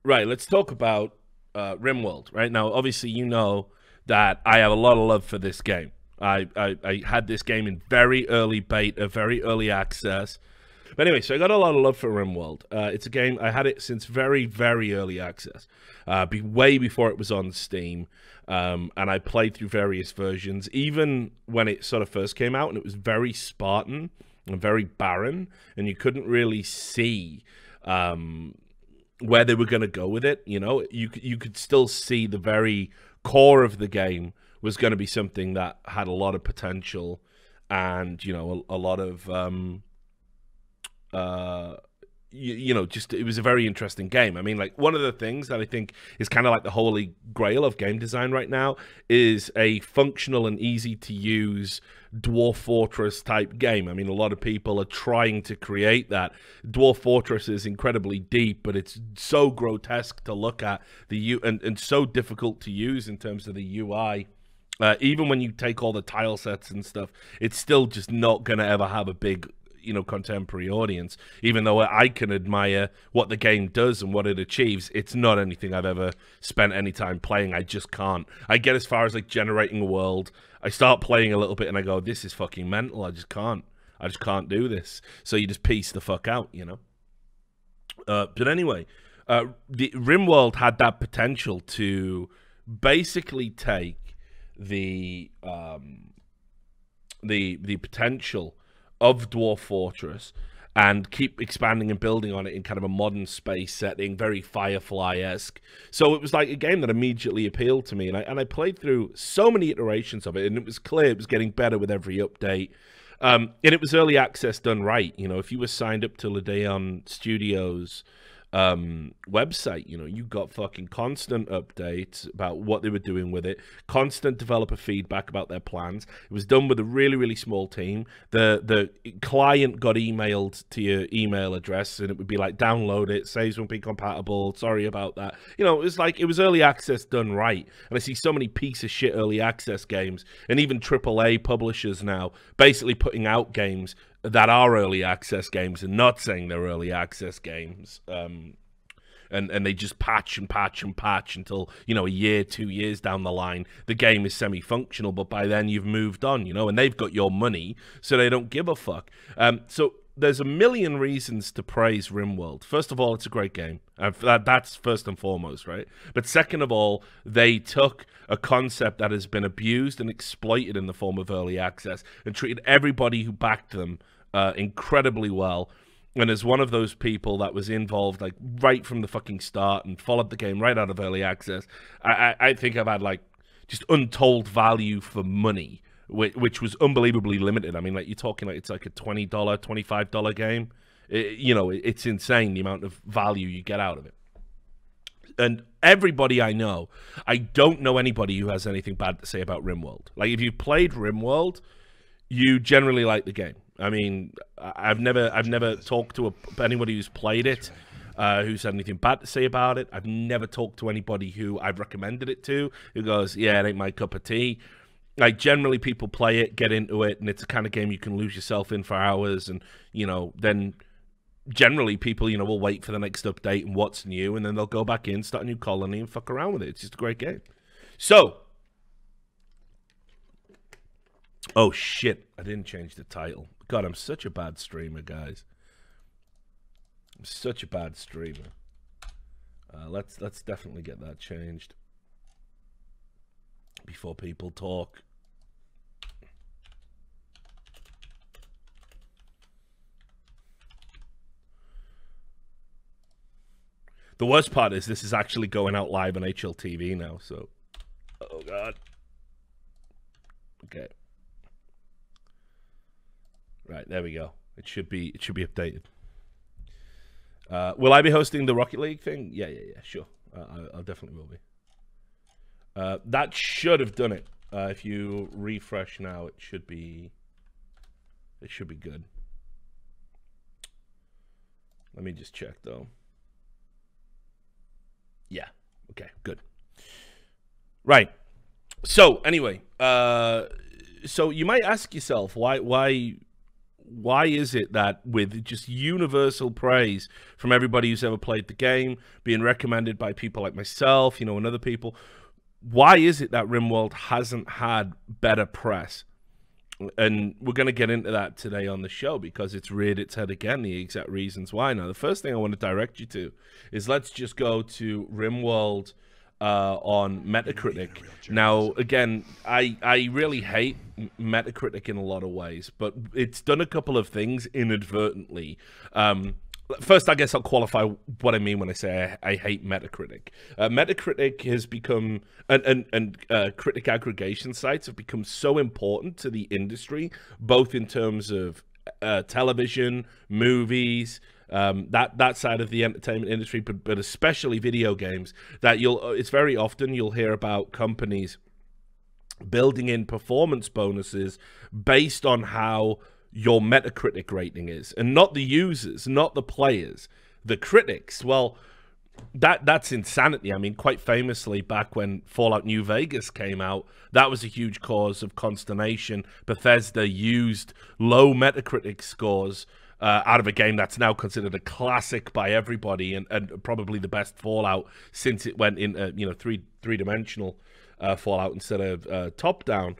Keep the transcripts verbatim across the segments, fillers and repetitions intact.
Right, let's talk about uh, RimWorld. Right now, obviously, you know that I have a lot of love for this game. I, I, I had this game in very early beta, very early access. But anyway, so I got a lot of love for RimWorld. Uh, it's a game, I had it since very, very early access, uh, be, way before it was on Steam. Um, and I played through various versions, even when it sort of first came out, and it was very Spartan and very barren, and you couldn't really see um, where they were going to go with it. You know, you you could still see the very core of the game was going to be something that had a lot of potential, and you know, a, a lot of um, uh, you, you know, just it was a very interesting game. I mean, like one of the things that I think is kind of like the holy grail of game design right now is a functional and easy to use Dwarf Fortress type game. I mean, a lot of people are trying to create that. Dwarf Fortress is incredibly deep, but it's so grotesque to look at the U and, and so difficult to use in terms of the U I. Uh, even when you take all the tile sets and stuff, it's still just not going to ever have a big, you know, contemporary audience. Even though I can admire what the game does and what it achieves, it's not anything I've ever spent any time playing. I just can't. I get as far as like generating a world. I start playing a little bit and I go, this is fucking mental. I just can't. I just can't do this. So you just piece the fuck out, you know? Uh, but anyway, uh, the RimWorld had that potential to basically take the um, the the potential of Dwarf Fortress and keep expanding and building on it in kind of a modern space setting, very Firefly-esque. So it was like a game that immediately appealed to me, and I, and I played through so many iterations of it, and it was clear it was getting better with every update. Um, and it was early access done right. You know, if you were signed up to Ldeon Studios um website, you know, you got fucking constant updates about what they were doing with it, constant developer feedback about their plans. It was done with a really, really small team. The the client got emailed to your email address, and it would be like, download it, saves won't be compatible, sorry about that. You know, it was like, it was early access done right. And I see so many piece of shit early access games, and even triple A publishers now basically putting out games that are early access games and not saying they're early access games. Um, and, and they just patch and patch and patch until, you know, a year, two years down the line, the game is semi-functional, but by then you've moved on, you know, and they've got your money, so they don't give a fuck. Um, so there's a million reasons to praise RimWorld. First of all, it's a great game. Uh, that, that's first and foremost, right? But second of all, they took a concept that has been abused and exploited in the form of early access and treated everybody who backed them uh, incredibly well. And as one of those people that was involved, like, right from the fucking start and followed the game right out of early access, I, I, I think I've had, like, just untold value for money, which, which was unbelievably limited. I mean, like, you're talking like it's like a twenty dollar, twenty-five dollar game. It, you know, it, it's insane the amount of value you get out of it. And everybody I know, I don't know anybody who has anything bad to say about RimWorld. Like, if you've played RimWorld, you generally like the game. I mean, I've never, I've never talked to a, anybody who's played it, uh, who's had anything bad to say about it. I've never talked to anybody who I've recommended it to who goes, yeah, it ain't my cup of tea. Like, generally people play it, get into it, and it's a kind of game you can lose yourself in for hours, and, you know, then generally people, you know, will wait for the next update and what's new, and then they'll go back in, start a new colony, and fuck around with it. It's just a great game. So, oh shit, I didn't change the title. God, I'm such a bad streamer, guys. I'm such a bad streamer. Uh, let's let's definitely get that changed before people talk. The worst part is this is actually going out live on H L T V now, so... Oh, God. Okay. Right, there we go. It should be it should be updated. Uh, will I be hosting the Rocket League thing? Yeah, yeah, yeah, sure. Uh, I, I definitely will be. Uh, that should have done it. Uh, if you refresh now, it should be it should be good. Let me just check though. Yeah. Okay, good. Right. So anyway, uh, so you might ask yourself why why. why is it that with just universal praise from everybody who's ever played the game, being recommended by people like myself, you know, and other people, why is it that RimWorld hasn't had better press? And we're going to get into that today on the show because it's reared its head again, the exact reasons why. Now, the first thing I want to direct you to is let's just go to RimWorld uh, on Metacritic. Now, again, I, I really hate Metacritic in a lot of ways, but it's done a couple of things inadvertently. Um, First, I guess I'll qualify what I mean when I say I, I hate Metacritic. Uh, Metacritic has become, and, and, and uh, critic aggregation sites have become so important to the industry, both in terms of uh, television, movies, um, that, that side of the entertainment industry, but, but especially video games, that you'll, it's very often you'll hear about companies building in performance bonuses based on how your Metacritic rating is, and not the users, not the players, the critics. Well, that that's insanity. I mean, quite famously, back when Fallout New Vegas came out, that was a huge cause of consternation. Bethesda used low Metacritic scores uh, out of a game that's now considered a classic by everybody, and, and probably the best Fallout since it went in, uh, you know, three three dimensional uh, Fallout instead of uh, top down.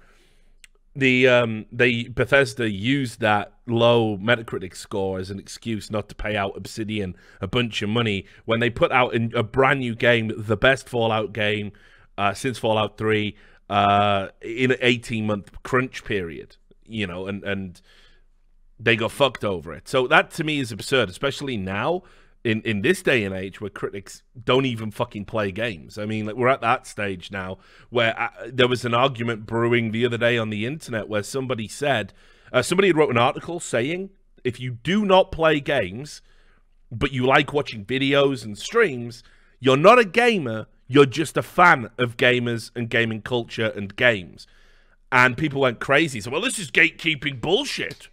The um they Bethesda used that low Metacritic score as an excuse not to pay out Obsidian a bunch of money when they put out a, a brand new game, the best Fallout game uh, since Fallout three, uh, in an eighteen month crunch period, you know, and and they got fucked over it. So that to me is absurd, especially now. In, in this day and age where critics don't even fucking play games. I mean, like, we're at that stage now where uh, there was an argument brewing the other day on the internet where somebody said, uh, somebody had wrote an article saying, if you do not play games, but you like watching videos and streams, you're not a gamer, you're just a fan of gamers and gaming culture and games. And people went crazy. So, well, this is gatekeeping bullshit.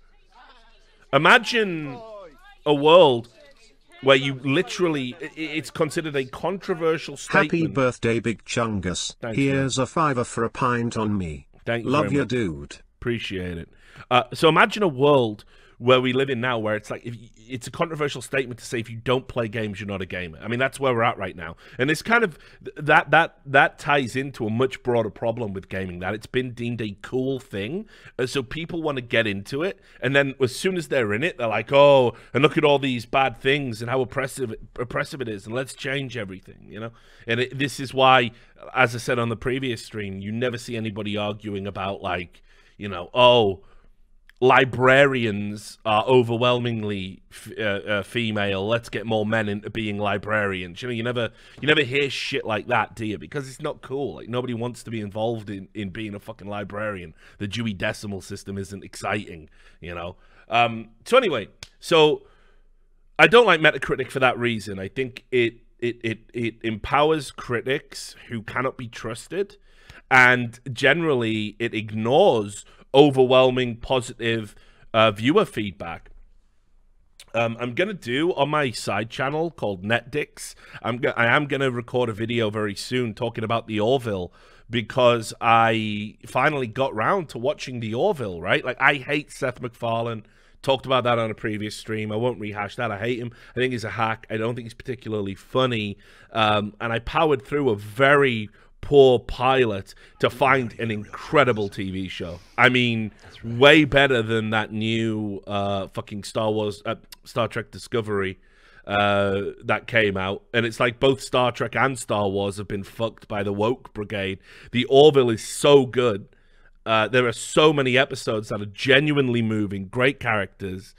Imagine a world where you literally, it's considered a controversial statement. Happy birthday, Big Chungus. Thanks, Here's man. a fiver for a pint on me. Thank you Love very you, much. dude. Appreciate it. Uh, so imagine a world where we live in now where it's like, if you, it's a controversial statement to say if you don't play games, you're not a gamer. I mean, that's where we're at right now. And it's kind of, that that that ties into a much broader problem with gaming, that it's been deemed a cool thing. And so people want to get into it. And then as soon as they're in it, they're like, oh, and look at all these bad things and how oppressive, oppressive it is. And let's change everything, you know? And it, this is why, as I said on the previous stream, you never see anybody arguing about, like, you know, oh, librarians are overwhelmingly f uh, uh, female. Let's get more men into being librarians. You know, you never, you never hear shit like that, do you? Because it's not cool. Like, nobody wants to be involved in in being a fucking librarian. The Dewey Decimal System isn't exciting, you know. Um, so anyway, so I don't like Metacritic for that reason. I think it it it it empowers critics who cannot be trusted, and generally it ignores overwhelming positive uh, viewer feedback. Um, I'm gonna do on my side channel called NetDicks. I'm go I am gonna record a video very soon talking about the Orville, because I finally got round to watching the Orville. Right, like, I hate Seth MacFarlane. Talked about that on a previous stream. I won't rehash that. I hate him. I think he's a hack. I don't think he's particularly funny. Um, and I powered through a very poor pilot to find an incredible T V show. I mean, right. Way better than that new uh, fucking Star Wars, uh, Star Trek Discovery uh, that came out. And it's like both Star Trek and Star Wars have been fucked by the woke brigade. The Orville is so good. Uh, there are so many episodes that are genuinely moving, great characters.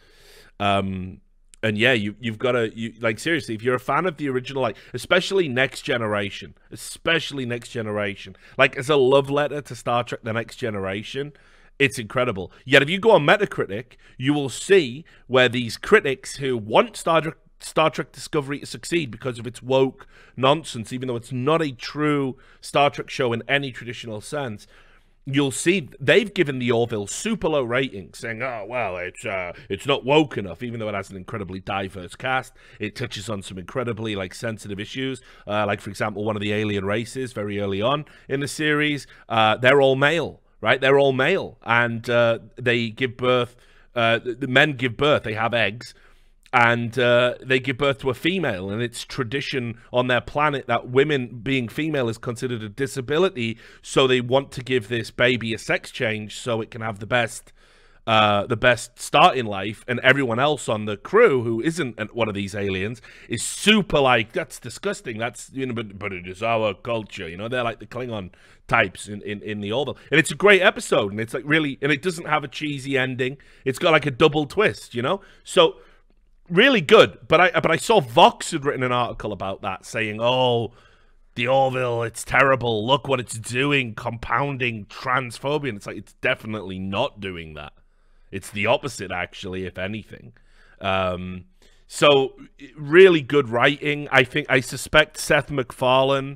Um, And yeah, you, you've got to, you, like, seriously, if you're a fan of the original, like, especially Next Generation, especially Next Generation, like, as a love letter to Star Trek The Next Generation, it's incredible. Yet if you go on Metacritic, you will see where these critics who want Star Trek, Star Trek Discovery to succeed because of its woke nonsense, even though it's not a true Star Trek show in any traditional sense, you'll see they've given the Orville super low ratings, saying, oh, well, it's uh, it's not woke enough, even though it has an incredibly diverse cast. It touches on some incredibly, like, sensitive issues, uh, like, for example, one of the alien races very early on in the series. Uh, they're all male, right? They're all male, and uh, they give birth Uh, the, the men give birth; they have eggs, and uh, they give birth to a female. And it's tradition on their planet that women being female is considered a disability. So they want to give this baby a sex change so it can have the best. Uh, the best start in life, and everyone else on the crew who isn't one of these aliens is super like, that's disgusting, that's, you know, but, but it is our culture, you know, they're like the Klingon types in, in, in the Orville, and it's a great episode, and it's like really, and it doesn't have a cheesy ending, it's got like a double twist, you know, so really good. But I, but I saw Vox had written an article about that saying, oh, the Orville, it's terrible, look what it's doing, compounding transphobia, and it's like, it's definitely not doing that. It's the opposite, actually, if anything. Um, so, really good writing. I think, I suspect Seth MacFarlane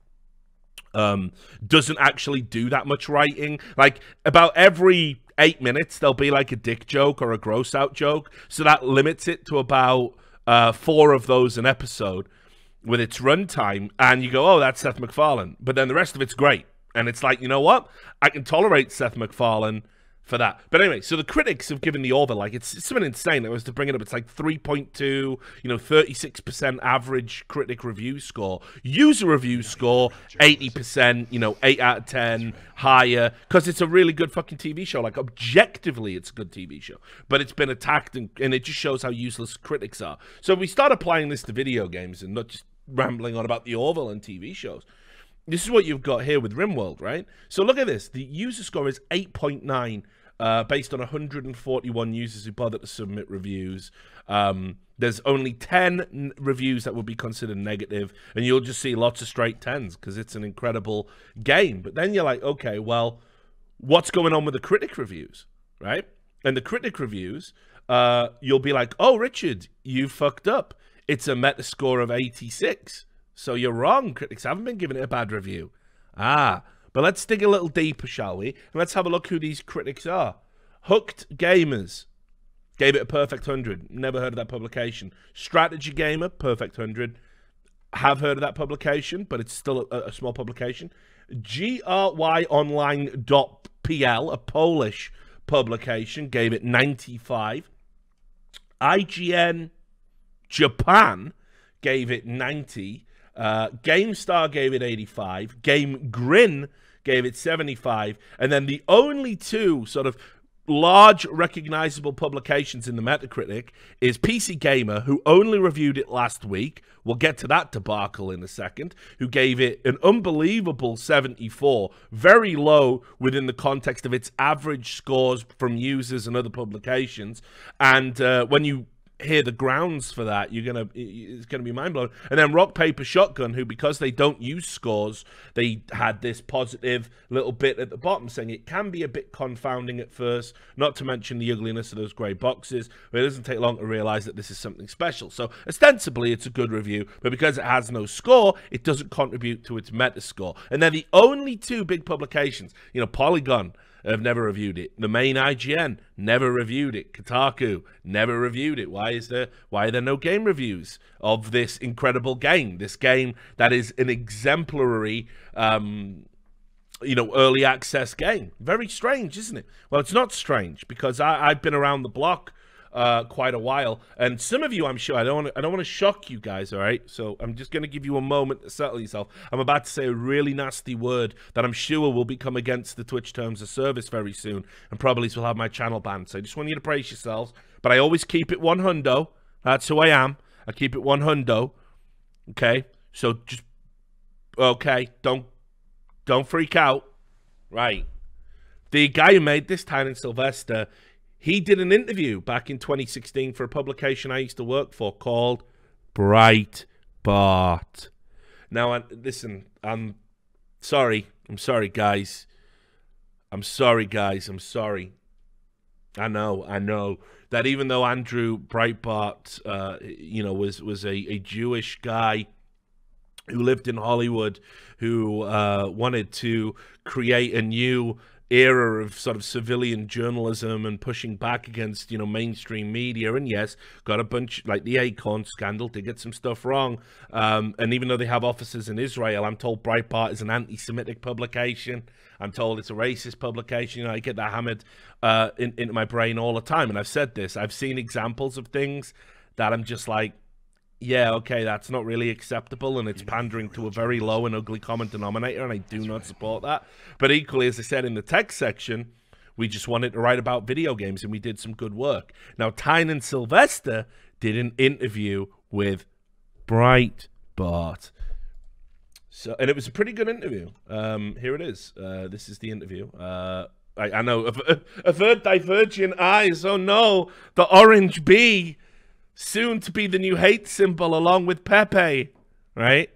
um, doesn't actually do that much writing. Like, about every eight minutes, there'll be like a dick joke or a gross out joke. So that limits it to about uh, four of those an episode with its runtime. And you go, oh, that's Seth MacFarlane. But then the rest of it's great. And it's like, you know what? I can tolerate Seth MacFarlane for that. But anyway, so the critics have given the Orville, like, it's, it's something insane. It was to bring it up, it's like three point two, you know, thirty-six percent average critic review score. User review score, eighty percent, you know, eight out of ten, higher, because it's a really good fucking T V show. Like, objectively, it's a good T V show. But it's been attacked, and, and it just shows how useless critics are. So if we start applying this to video games and not just rambling on about the Orville and T V shows, this is what you've got here with RimWorld, right? So look at this. The user score is eight point nine, uh, based on one hundred forty-one users who bothered to submit reviews. Um, there's only ten reviews that would be considered negative, and you'll just see lots of straight tens because it's an incredible game. But then you're like, okay, well, what's going on with the critic reviews, right? And the critic reviews, uh, you'll be like, oh, Richard, you fucked up. It's a Metascore of eighty-six. So you're wrong. Critics haven't been giving it a bad review. Ah, but let's dig a little deeper, shall we? And let's have a look who these critics are. Hooked Gamers gave it a perfect one hundred. Never heard of that publication. Strategy Gamer, perfect one hundred. Have heard of that publication, but it's still a, a small publication. G R Y online dot P L, a Polish publication, gave it ninety-five. I G N Japan gave it ninety. Uh, GameStar gave it eighty-five. Game Grin gave it seventy-five. And then the only two sort of large recognizable publications in the Metacritic is P C Gamer, who only reviewed it last week. We'll get to that debacle in a second, who gave it an unbelievable seventy-four, very low within the context of its average scores from users and other publications. And uh, when you hear the grounds for that, you're gonna it's gonna be mind-blowing. And then Rock Paper Shotgun, who, because they don't use scores, they had this positive little bit at the bottom saying it can be a bit confounding at first, not to mention the ugliness of those grey boxes, but it doesn't take long to realize that this is something special. So ostensibly it's a good review, but because it has no score, it doesn't contribute to its Metascore. And they're the only two big publications. You know, Polygon have never reviewed it. The main I G N never reviewed it. Kotaku never reviewed it. Why is there why are there no game reviews of this incredible game? This game that is an exemplary um you know, early access game. Very strange, isn't it? Well, it's not strange, because I, I've been around the block uh, quite a while, and some of you, I'm sure, I don't want to, I don't want to shock you guys, all right? So I'm just going to give you a moment to settle yourself. I'm about to say a really nasty word that I'm sure will become against the Twitch terms of service very soon, and probably will have my channel banned. So I just want you to brace yourselves. But I always keep it one hundo. That's who I am. I keep it one hundo. Okay, so just okay. Don't don't freak out. Right. The guy who made this, Tynan Sylvester, he did an interview back in twenty sixteen for a publication I used to work for called Breitbart. Now, I, listen, I'm sorry. I'm sorry, guys. I'm sorry, guys. I'm sorry. I know, I know that even though Andrew Breitbart, uh, you know, was was a, a Jewish guy who lived in Hollywood, who uh, wanted to create a new era of sort of civilian journalism and pushing back against, you know, mainstream media. And yes, got a bunch, like the Acorn scandal, did get some stuff wrong. Um, and even though they have offices in Israel, I'm told Breitbart is an anti-Semitic publication. I'm told it's a racist publication. You know, I get that hammered uh, in, into my brain all the time. And I've said this. I've seen examples of things that I'm just like, yeah, okay, that's not really acceptable, and it's pandering to a very low and ugly common denominator, and I do not support that. But equally, as I said in the text section, we just wanted to write about video games, and we did some good work. Now, Tynan Sylvester did an interview with Breitbart. So, and it was a pretty good interview. Um, here it is. Uh, this is the interview. Uh, I, I know. Avert divergent eyes. Oh, no. The orange bee. Soon to be the new hate symbol along with Pepe, right?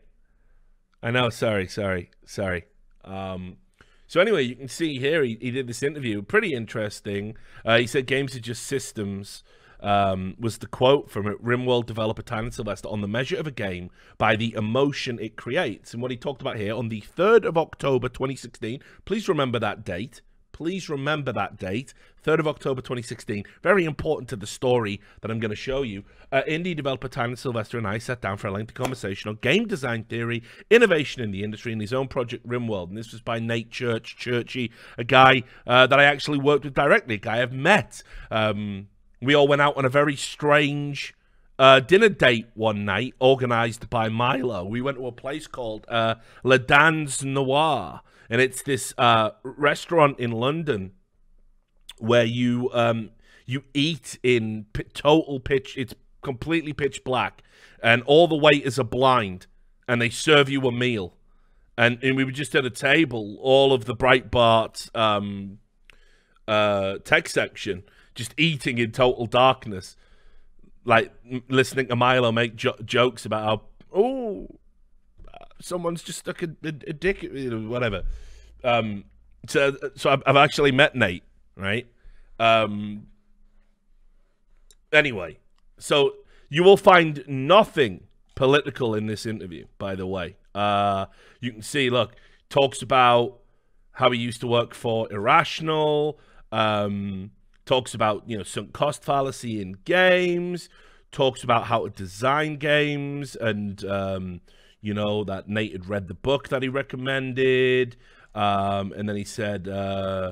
I know, sorry, sorry, sorry. Um, so anyway, you can see here, he, he did this interview, pretty interesting. Uh, he said games are just systems, um, was the quote from RimWorld developer Tynan Sylvester, on the measure of a game by the emotion it creates. And what he talked about here, on the third of October twenty sixteen, please remember that date. Please remember that date, third of October twenty sixteen. Very important to the story that I'm going to show you. Uh, indie developer Tynan Sylvester and I sat down for a lengthy conversation on game design theory, innovation in the industry, and his own project RimWorld. And this was by Nate Church, Churchy, a guy uh, that I actually worked with directly, a guy I've met. Um, we all went out on a very strange uh, dinner date one night, organized by Milo. We went to a place called uh, Le Dans Noir. And it's this uh, restaurant in London where you um, you eat in p total pitch. It's completely pitch black, and all the waiters are blind, and they serve you a meal. And, and we were just at a table, all of the Breitbart um, uh, tech section, just eating in total darkness, like listening to Milo make jo jokes about how, oh, someone's just stuck a, a, a dick, you know, whatever. Um, so, so I've, I've actually met Nate, right? Um, anyway, so you will find nothing political in this interview, by the way. Uh, you can see, look, talks about how he used to work for Irrational, um, talks about, you know, sunk cost fallacy in games, talks about how to design games, and, um, you know, that Nate had read the book that he recommended. Um, and then he said, uh,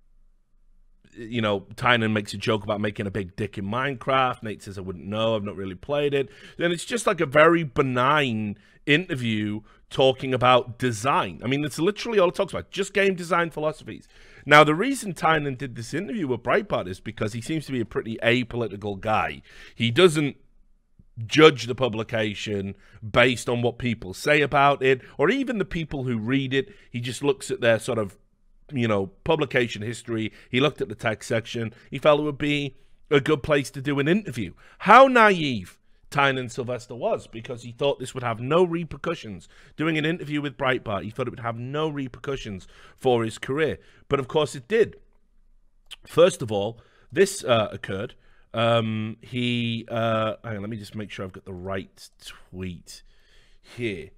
you know, Tynan makes a joke about making a big dick in Minecraft. Nate says, I wouldn't know. I've not really played it. Then it's just like a very benign interview talking about design. I mean, it's literally all it talks about, just game design philosophies. Now, the reason Tynan did this interview with Breitbart is because he seems to be a pretty apolitical guy. He doesn't judge the publication based on what people say about it, or even the people who read it. He just looks at their sort of, you know, publication history. He looked at the text section. He felt it would be a good place to do an interview. How naive Tynan Sylvester was, because he thought this would have no repercussions. Doing an interview with Breitbart, he thought it would have no repercussions for his career. But of course it did. First of all, this uh, occurred. Um, he, uh, hang on, let me just make sure I've got the right tweet here.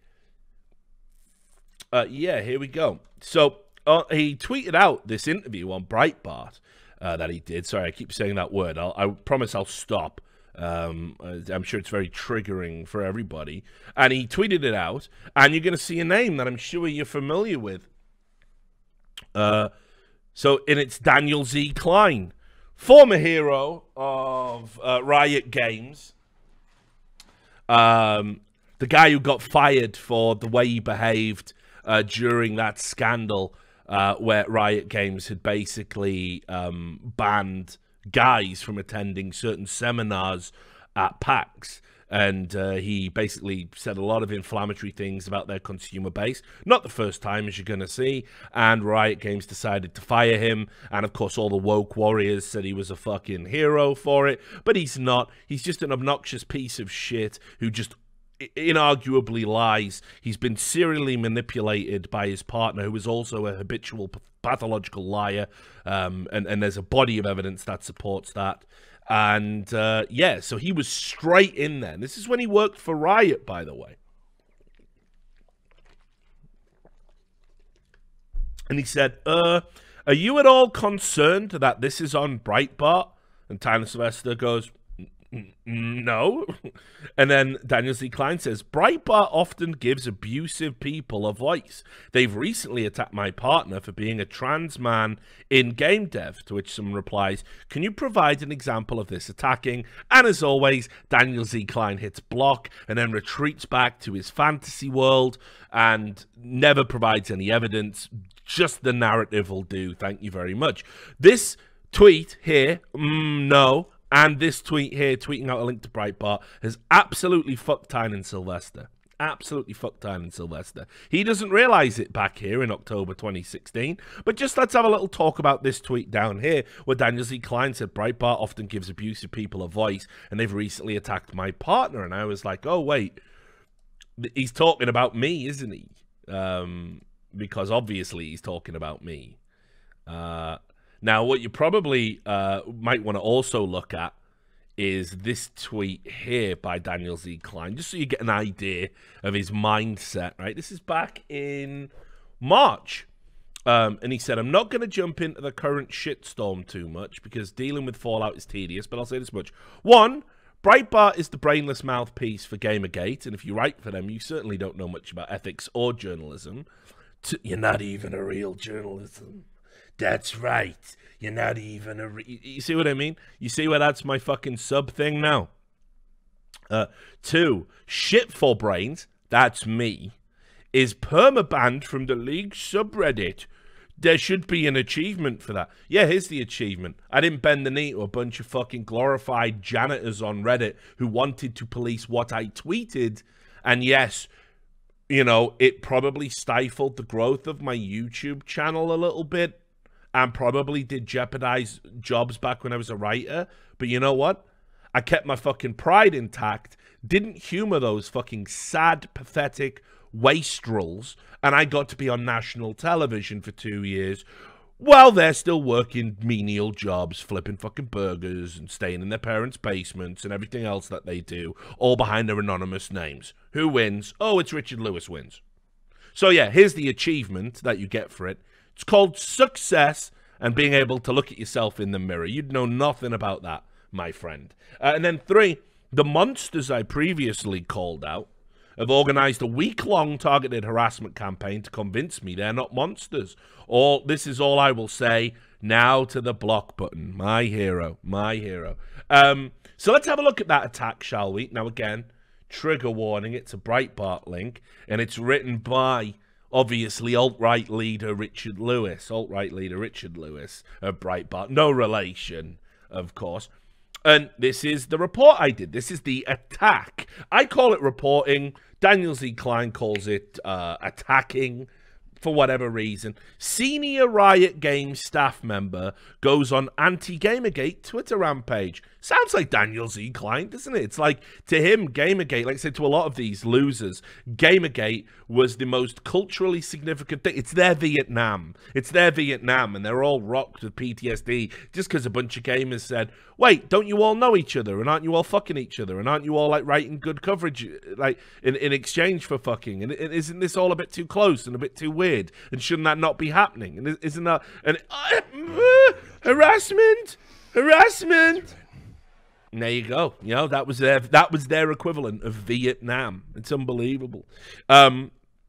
Uh, yeah, here we go. So uh, he tweeted out this interview on Breitbart uh, that he did. Sorry, I keep saying that word. I'll, I promise I'll stop. Um, I'm sure it's very triggering for everybody. And he tweeted it out, and you're going to see a name that I'm sure you're familiar with. Uh, so, and it's Daniel Z. Klein, former hero of uh, Riot Games, um, the guy who got fired for the way he behaved uh, during that scandal uh, where Riot Games had basically um, banned guys from attending certain seminars at PAX. And uh, he basically said a lot of inflammatory things about their consumer base. Not the first time, as you're going to see. And Riot Games decided to fire him. And, of course, all the woke warriors said he was a fucking hero for it. But he's not. He's just an obnoxious piece of shit who just inarguably lies. He's been serially manipulated by his partner, who is also a habitual pathological liar. Um, and, and there's a body of evidence that supports that. And, uh, yeah, so he was straight in there. And this is when he worked for Riot, by the way. And he said, uh, Are you at all concerned that this is on Breitbart? And Tyler Sylvester goes, no. And then Daniel Z. Klein says, Breitbart often gives abusive people a voice. They've recently attacked my partner for being a trans man in game dev, to which someone replies, can you provide an example of this attacking? And as always, Daniel Z. Klein hits block and then retreats back to his fantasy world and never provides any evidence. Just the narrative will do. Thank you very much. This tweet here, mm, no, and this tweet here, tweeting out a link to Breitbart, has absolutely fucked Tynan Sylvester. Absolutely fucked Tynan Sylvester. He doesn't realize it back here in October twenty sixteen. But just let's have a little talk about this tweet down here, where Daniel Z. Klein said, Breitbart often gives abusive people a voice, and they've recently attacked my partner. And I was like, oh, wait. He's talking about me, isn't he? Um, because obviously he's talking about me. Uh... Now, what you probably uh, might want to also look at is this tweet here by Daniel Z. Klein, just so you get an idea of his mindset, right? This is back in March. Um, and he said, I'm not going to jump into the current shitstorm too much because dealing with Fallout is tedious, but I'll say this much. One, Breitbart is the brainless mouthpiece for Gamergate, and if you write for them, you certainly don't know much about ethics or journalism. Two, you're not even a real journalism. That's right. You're not even a... Re you see what I mean? You see where that's my fucking sub thing now? Uh, two, shit for brains, that's me, is permabanned from the League subreddit. There should be an achievement for that. Yeah, here's the achievement. I didn't bend the knee to a bunch of fucking glorified janitors on Reddit who wanted to police what I tweeted. And yes, you know, it probably stifled the growth of my YouTube channel a little bit. And probably did jeopardize jobs back when I was a writer. But you know what? I kept my fucking pride intact. Didn't humor those fucking sad, pathetic wastrels. And I got to be on national television for two years. While they're still working menial jobs, flipping fucking burgers and staying in their parents' basements and everything else that they do. All behind their anonymous names. Who wins? Oh, it's Richard Lewis wins. So yeah, here's the achievement that you get for it. It's called success and being able to look at yourself in the mirror. You'd know nothing about that, my friend. Uh, and then three, the monsters I previously called out have organized a week-long targeted harassment campaign to convince me they're not monsters. All this is all I will say. Now to the block button. My hero. My hero. Um, so let's have a look at that attack, shall we? Now, again, trigger warning. It's a Breitbart link, and it's written by... obviously, alt-right leader Richard Lewis. Alt-right leader Richard Lewis of Breitbart. No relation, of course. And this is the report I did. This is the attack. I call it reporting. Daniel Z. Klein calls it uh, attacking for whatever reason. Senior Riot Games staff member goes on anti-Gamergate Twitter rampage. Sounds like Daniel Z. Klein, doesn't it? It's like, to him, Gamergate, like I said to a lot of these losers, Gamergate was the most culturally significant thing. It's their Vietnam. It's their Vietnam, and they're all rocked with P T S D just because a bunch of gamers said, wait, don't you all know each other? And aren't you all fucking each other? And aren't you all, like, writing good coverage, like, in, in exchange for fucking? And isn't this all a bit too close and a bit too weird? And shouldn't that not be happening? And isn't that... And, uh, harassment! Harassment! And there you go. You know, that was their that was their equivalent of Vietnam. It's unbelievable. Um,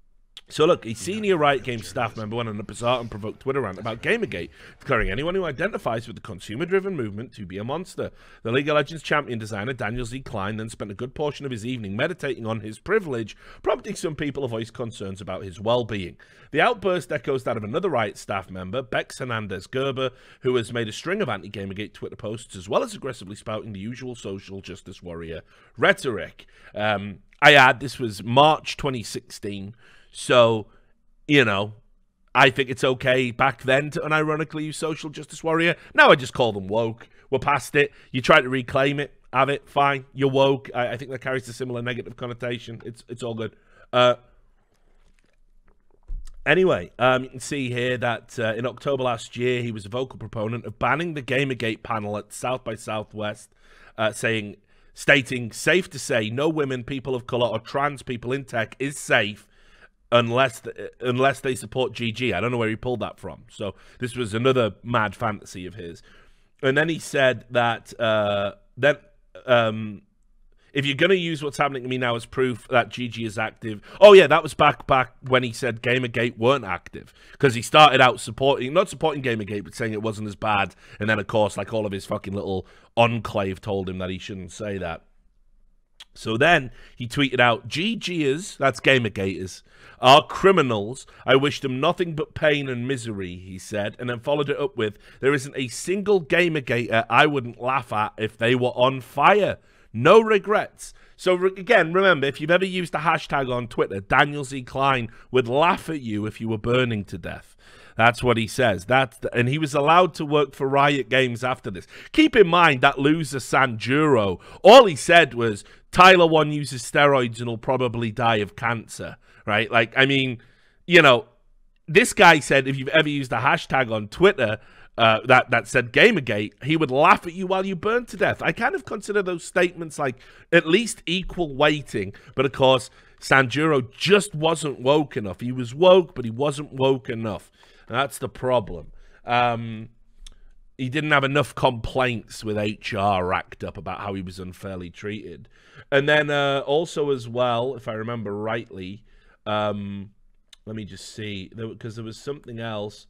so look, a senior Riot Games staff member went on a bizarre and provoked Twitter rant about Gamergate, declaring anyone who identifies with the consumer-driven movement to be a monster. The League of Legends champion designer Daniel Z. Klein then spent a good portion of his evening meditating on his privilege, prompting some people to voice concerns about his well-being. The outburst echoes that of another Riot staff member, Bex Hernandez Gerber, who has made a string of anti-Gamergate Twitter posts, as well as aggressively spouting the usual social justice warrior rhetoric. Um, I add, this was March twenty sixteen, so, you know, I think it's okay back then to unironically use social justice warrior. Now I just call them woke. We're past it. You try to reclaim it, have it, fine. You're woke. I, I think that carries a similar negative connotation. It's, it's all good. Uh... Anyway, um, you can see here that uh, in October last year, he was a vocal proponent of banning the Gamergate panel at South by Southwest, uh, saying, stating, safe to say, no women, people of color, or trans people in tech is safe. unless the, unless they support G G. I don't know where he pulled that from. So this was another mad fantasy of his. And then he said that uh, then um, if you're going to use what's happening to me now as proof that G G is active. Oh, yeah, that was back back when he said Gamergate weren't active. Because he started out supporting, not supporting Gamergate, but saying it wasn't as bad. And then, of course, like all of his fucking little enclave told him that he shouldn't say that. So then he tweeted out, G Gers, that's Gamergaters, are criminals. I wish them nothing but pain and misery, he said, and then followed it up with, there isn't a single Gamergater I wouldn't laugh at if they were on fire. No regrets. So re again, remember, if you've ever used a hashtag on Twitter, Daniel Z. Klein would laugh at you if you were burning to death. That's what he says. That's the, and he was allowed to work for Riot Games after this. Keep in mind that loser Sanjuro, all he said was, Tyler one uses steroids and will probably die of cancer, right? Like, I mean, you know, this guy said if you've ever used a hashtag on Twitter uh, that, that said Gamergate, he would laugh at you while you burn to death. I kind of consider those statements like at least equal weighting, but of course, Sanjuro just wasn't woke enough. He was woke, but he wasn't woke enough. And that's the problem. Um, he didn't have enough complaints with H R racked up about how he was unfairly treated. And then uh, also as well, if I remember rightly, um, let me just see, because there, there was something else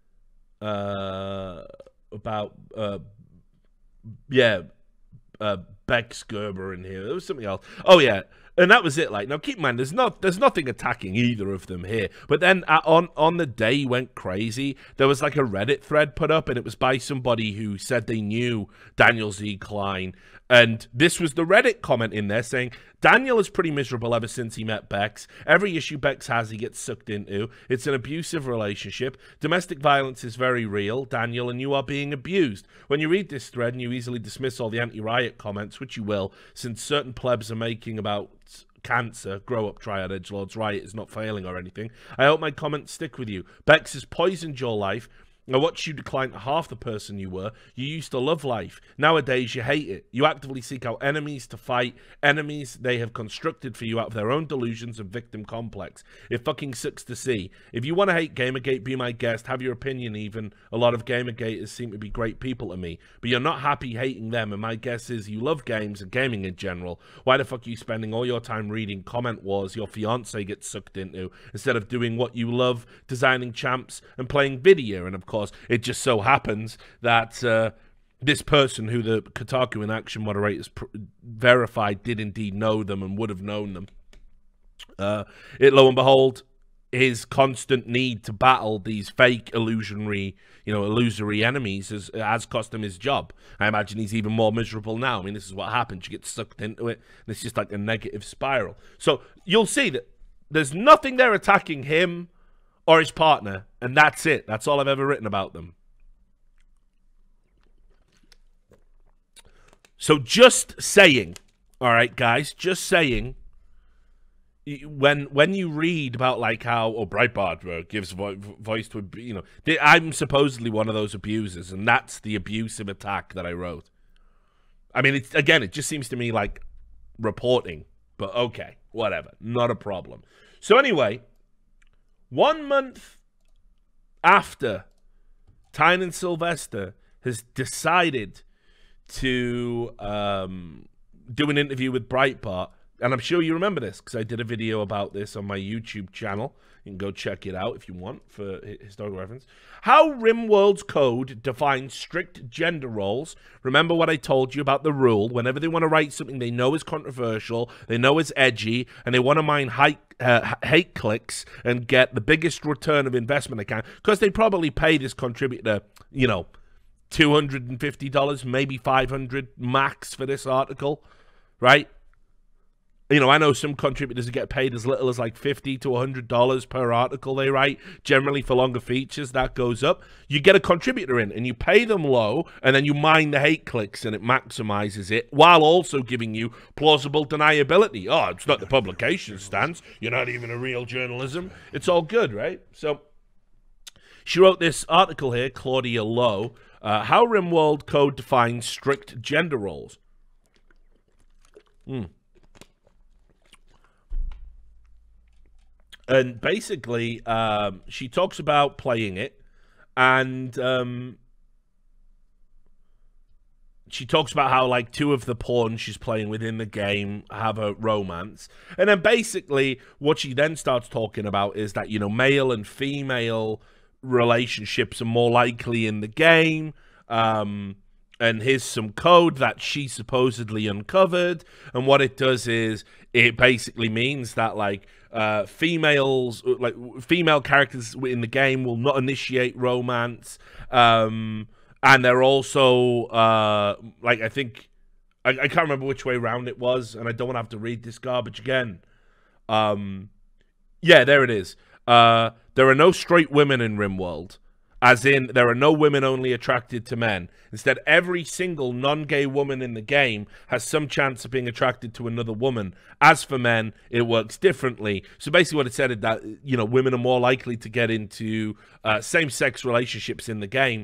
uh, about, uh, yeah, uh, Bex Gerber in here. There was something else. Oh, yeah. And that was it. Like, now keep in mind, there's not, there's nothing attacking either of them here. But then uh, on on the day he went crazy, there was like a Reddit thread put up, and it was by somebody who said they knew Daniel Z. Klein. And this was the Reddit comment in there saying, Daniel is pretty miserable ever since he met Bex. Every issue Bex has, he gets sucked into. It's an abusive relationship. Domestic violence is very real, Daniel, and you are being abused. When you read this thread and you easily dismiss all the anti-Riot comments, which you will, since certain plebs are making about cancer, grow up, Triad Edgelords, Riot is not failing or anything, I hope my comments stick with you. Bex has poisoned your life. I watched you decline to half the person you were. You used to love life. Nowadays, you hate it. You actively seek out enemies to fight, enemies they have constructed for you out of their own delusions and victim complex. It fucking sucks to see. If you want to hate Gamergate, be my guest. Have your opinion even. A lot of Gamergaters seem to be great people to me. But you're not happy hating them, and my guess is you love games and gaming in general. Why the fuck are you spending all your time reading comment wars your fiancé gets sucked into, instead of doing what you love, designing champs and playing video? And of course, it just so happens that uh, this person who the Kotaku and Action moderators pr verified did indeed know them and would have known them. Uh, it, lo and behold, his constant need to battle these fake illusionary, you know, illusory enemies has, has cost him his job. I imagine he's even more miserable now. I mean, this is what happens. You get sucked into it, and it's just like a negative spiral. So you'll see that there's nothing there attacking him or his partner, and that's it. That's all I've ever written about them. So just saying, all right, guys, just saying, when when you read about like how oh, Breitbart uh, gives vo voice to, you know, they, I'm supposedly one of those abusers, and that's the abusive attack that I wrote. I mean, it's, again, it just seems to me like reporting, but okay, whatever, not a problem. So anyway, one month after Tynan Sylvester has decided to um, do an interview with Breitbart, and I'm sure you remember this because I did a video about this on my YouTube channel. You can go check it out if you want for historical reference. How RimWorld's code defines strict gender roles. Remember what I told you about the rule. Whenever they want to write something they know is controversial, they know is edgy, and they want to mine hate, uh, hate clicks and get the biggest return of investment they can, because they probably pay this contributor, you know, two hundred fifty dollars, maybe five hundred dollars max for this article, right? You know, I know some contributors get paid as little as like fifty to a hundred dollars per article they write. Generally, for longer features, that goes up. You get a contributor in, and you pay them low, and then you mine the hate clicks, and it maximizes it, while also giving you plausible deniability. Oh, it's not the publication stance. You're not even a real journalism. It's all good, right? So, she wrote this article here, Claudia Lowe, uh, How RimWorld Code Defines Strict Gender Roles. Hmm. And basically, um, she talks about playing it, and um, she talks about how, like, two of the pawns she's playing within the game have a romance. And then basically what she then starts talking about is that, you know, male and female relationships are more likely in the game. Um, and here's some code that she supposedly uncovered. And what it does is it basically means that, like, uh, females, like, female characters in the game will not initiate romance. Um... And they're also, uh, like, I think, I, I can't remember which way around it was, and I don't want to have to read this garbage again. Um, yeah, there it is. Uh, there are no straight women in RimWorld, as in, there are no women only attracted to men. Instead, every single non-gay woman in the game has some chance of being attracted to another woman. As for men, it works differently. So basically what it said is that, you know, women are more likely to get into uh, same-sex relationships in the game.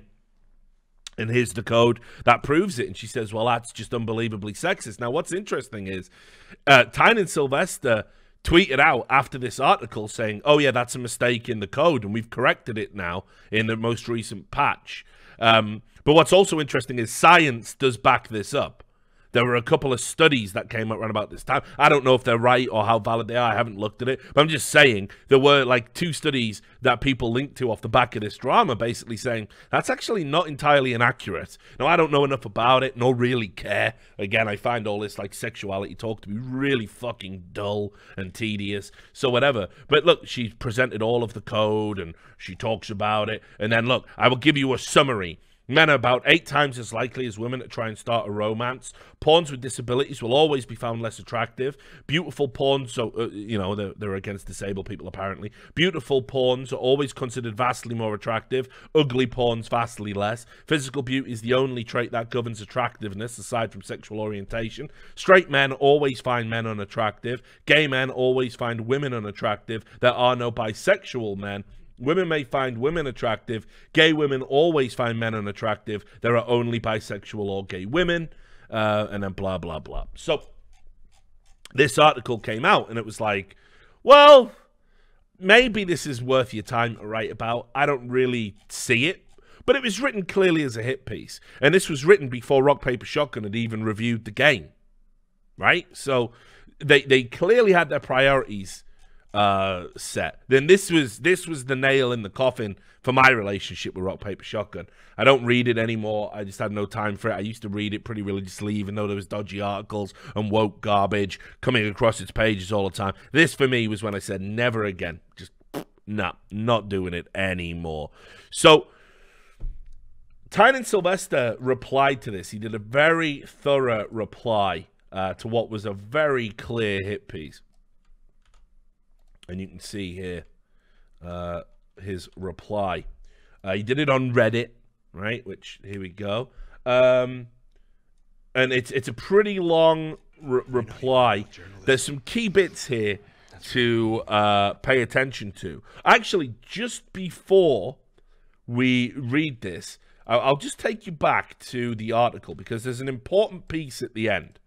And here's the code that proves it. And she says, well, that's just unbelievably sexist. Now, what's interesting is uh, Tynan Sylvester tweeted out after this article saying, oh, yeah, that's a mistake in the code, and we've corrected it now in the most recent patch. Um, but what's also interesting is science does back this up. There were a couple of studies that came up around about this time. I don't know if they're right or how valid they are. I haven't looked at it. But I'm just saying there were like two studies that people linked to off the back of this drama basically saying that's actually not entirely inaccurate. Now, I don't know enough about it, nor really care. Again, I find all this like sexuality talk to be really fucking dull and tedious. So whatever. But look, she presented all of the code and she talks about it. And then look, I will give you a summary. Men are about eight times as likely as women to try and start a romance. Pawns with disabilities will always be found less attractive. Beautiful pawns, so, uh, you know, they're, they're against disabled people, apparently. Beautiful pawns are always considered vastly more attractive. Ugly pawns, vastly less. Physical beauty is the only trait that governs attractiveness, aside from sexual orientation. Straight men always find men unattractive. Gay men always find women unattractive. There are no bisexual men. Women may find women attractive. Gay women always find men unattractive. There are only bisexual or gay women. Uh, and then blah, blah, blah. So this article came out and it was like, well, maybe this is worth your time to write about. I don't really see it. But it was written clearly as a hit piece. And this was written before Rock, Paper, Shotgun had even reviewed the game. Right? So they, they clearly had their priorities Uh, set. Then this was this was the nail in the coffin for my relationship with Rock, Paper, Shotgun. I don't read it anymore. I just had no time for it. I used to read it pretty religiously, even though there was dodgy articles and woke garbage coming across its pages all the time. This, for me, was when I said never again. Just, nah, not doing it anymore. So, Tynan Sylvester replied to this. He did a very thorough reply uh, to what was a very clear hit piece. And you can see here uh, his reply. Uh, he did it on Reddit, right? Which, here we go. Um, and it's it's a pretty long re reply. There's some key bits here to uh, pay attention to. Actually, just before we read this, I'll, I'll just take you back to the article because there's an important piece at the end.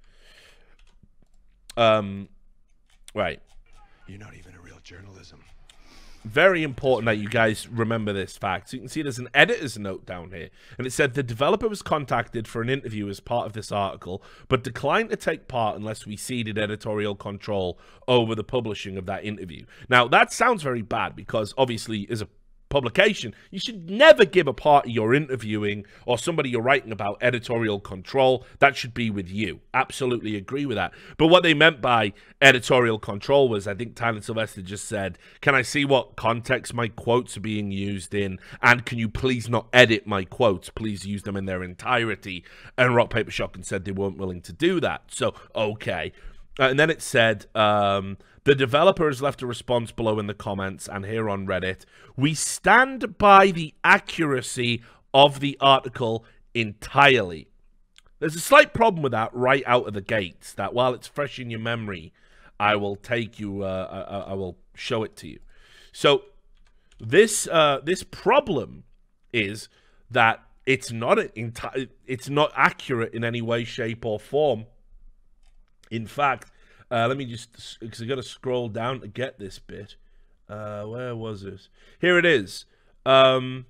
Um, right. You're not even a real journalism. Very important that you guys remember this fact. So you can see there's an editor's note down here. And it said the developer was contacted for an interview as part of this article, but declined to take part unless we ceded editorial control over the publishing of that interview. Now, that sounds very bad because obviously as a publication, you should never give a party you're interviewing or somebody you're writing about editorial control. That should be with you. Absolutely agree with that. But what they meant by editorial control was, I think Tynan Sylvester just said, can I see what context my quotes are being used in? And can you please not edit my quotes? Please use them in their entirety. And Rock, Paper, Shotgun said they weren't willing to do that. So, okay. Uh, and then it said, um, the developer has left a response below in the comments and here on Reddit. We stand by the accuracy of the article entirely. There's a slight problem with that right out of the gates, that while it's fresh in your memory, I will take you, uh, I, I will show it to you. So this, uh, this problem is that it's not, enti it's not accurate in any way, shape, or form. In fact, uh, let me just, because I've got to scroll down to get this bit. Uh, where was it? Here it is. Um,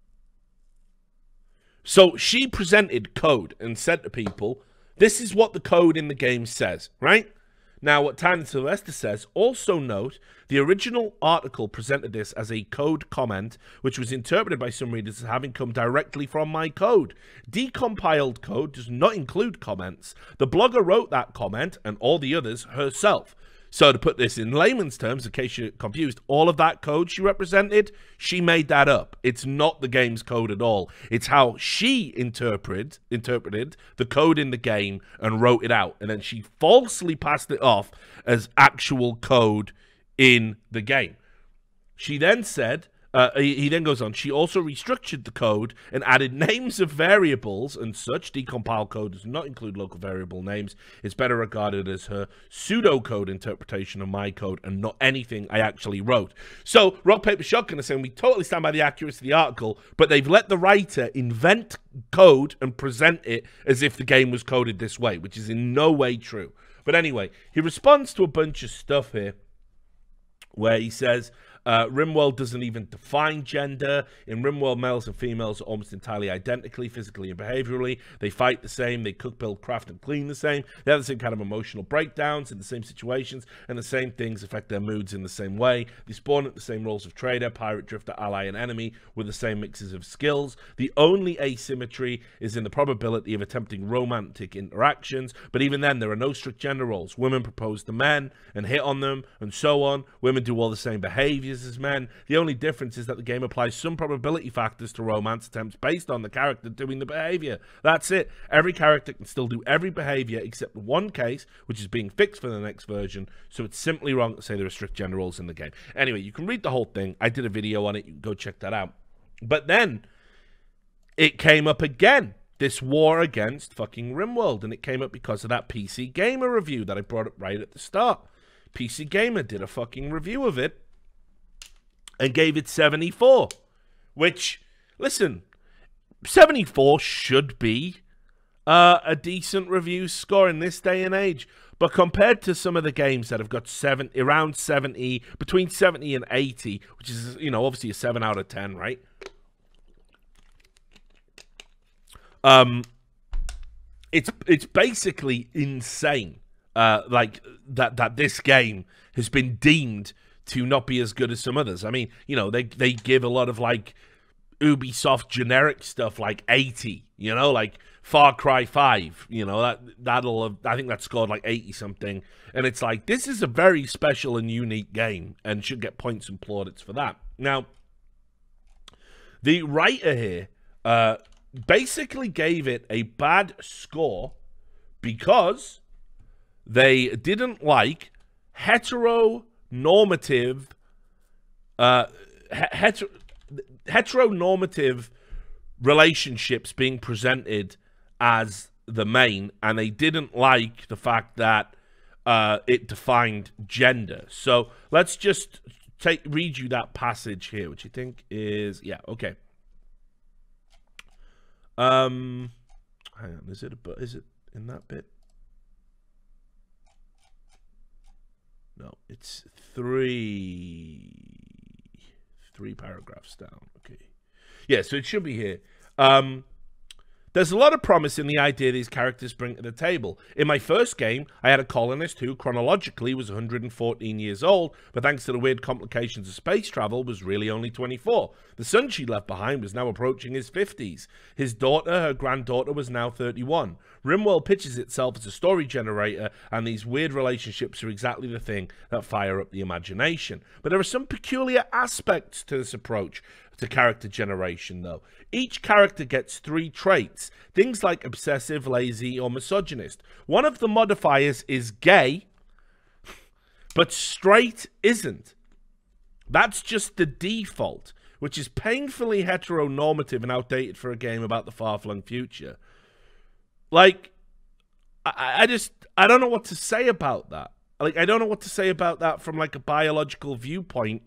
so she presented code and said to people, this is what the code in the game says, right? Now, what Tiny Sylvester says, also note, the original article presented this as a code comment, which was interpreted by some readers as having come directly from my code. Decompiled code does not include comments. The blogger wrote that comment, and all the others, herself. So to put this in layman's terms, in case you're confused, all of that code she represented, she made that up. It's not the game's code at all. It's how she interpreted, interpreted the code in the game and wrote it out. And then she falsely passed it off as actual code in the game. She then said, uh, he, he then goes on, she also restructured the code and added names of variables and such. Decompiled code does not include local variable names. It's better regarded as her pseudocode interpretation of my code and not anything I actually wrote. So, Rock, Paper, Shotgun is saying we totally stand by the accuracy of the article, but they've let the writer invent code and present it as if the game was coded this way, which is in no way true. But anyway, he responds to a bunch of stuff here where he says, Uh, RimWorld doesn't even define gender. In RimWorld, males and females are almost entirely identically, physically and behaviorally. They fight the same. They cook, build, craft, and clean the same. They have the same kind of emotional breakdowns in the same situations, and the same things affect their moods in the same way. They spawn at the same roles of trader, pirate, drifter, ally, and enemy with the same mixes of skills. The only asymmetry is in the probability of attempting romantic interactions, but even then, there are no strict gender roles. Women propose to men and hit on them, and so on. Women do all the same behaviors as men. The only difference is that the game applies some probability factors to romance attempts based on the character doing the behavior. That's it. Every character can still do every behavior except one case, which is being fixed for the next version, so it's simply wrong to say there are strict gender roles in the game. Anyway, you can read the whole thing. I did a video on it. You can go check that out. But then it came up again, this war against fucking RimWorld, and it came up because of that P C Gamer review that I brought up right at the start. P C Gamer did a fucking review of it and gave it seventy-four, which, listen, seventy-four should be uh, a decent review score in this day and age. But compared to some of the games that have got seven, around seventy, between seventy and eighty, which is, you know, obviously a seven out of ten, right? Um, it's it's basically insane. Uh, like that that this game has been deemed to not be as good as some others. I mean, you know, they they give a lot of like Ubisoft generic stuff like eighty, you know, like Far Cry five, you know, that that'll have, I think that scored like eighty something, and it's like, this is a very special and unique game and should get points and plaudits for that. Now, the writer here uh basically gave it a bad score because they didn't like heteronormative uh heter heteronormative relationships being presented as the main, and they didn't like the fact that uh it defined gender. So let's just take read you that passage here, which I think is, yeah, okay. Um, hang on, is it a, is it in that bit? No, it's three, three paragraphs down. Okay, yeah, so it should be here. Um, there's a lot of promise in the idea these characters bring to the table. In my first game, I had a colonist who, chronologically, was one hundred fourteen years old, but thanks to the weird complications of space travel, was really only twenty-four. The son she left behind was now approaching his fifties. His daughter, her granddaughter, was now thirty-one. RimWorld pitches itself as a story generator, and these weird relationships are exactly the thing that fire up the imagination. But there are some peculiar aspects to this approach to character generation, though. Each character gets three traits, things like obsessive, lazy, or misogynist. One of the modifiers is gay, but straight isn't. That's just the default, which is painfully heteronormative and outdated for a game about the far-flung future. Like, I, I just, I don't know what to say about that. Like, I don't know what to say about that from, like, a biological viewpoint.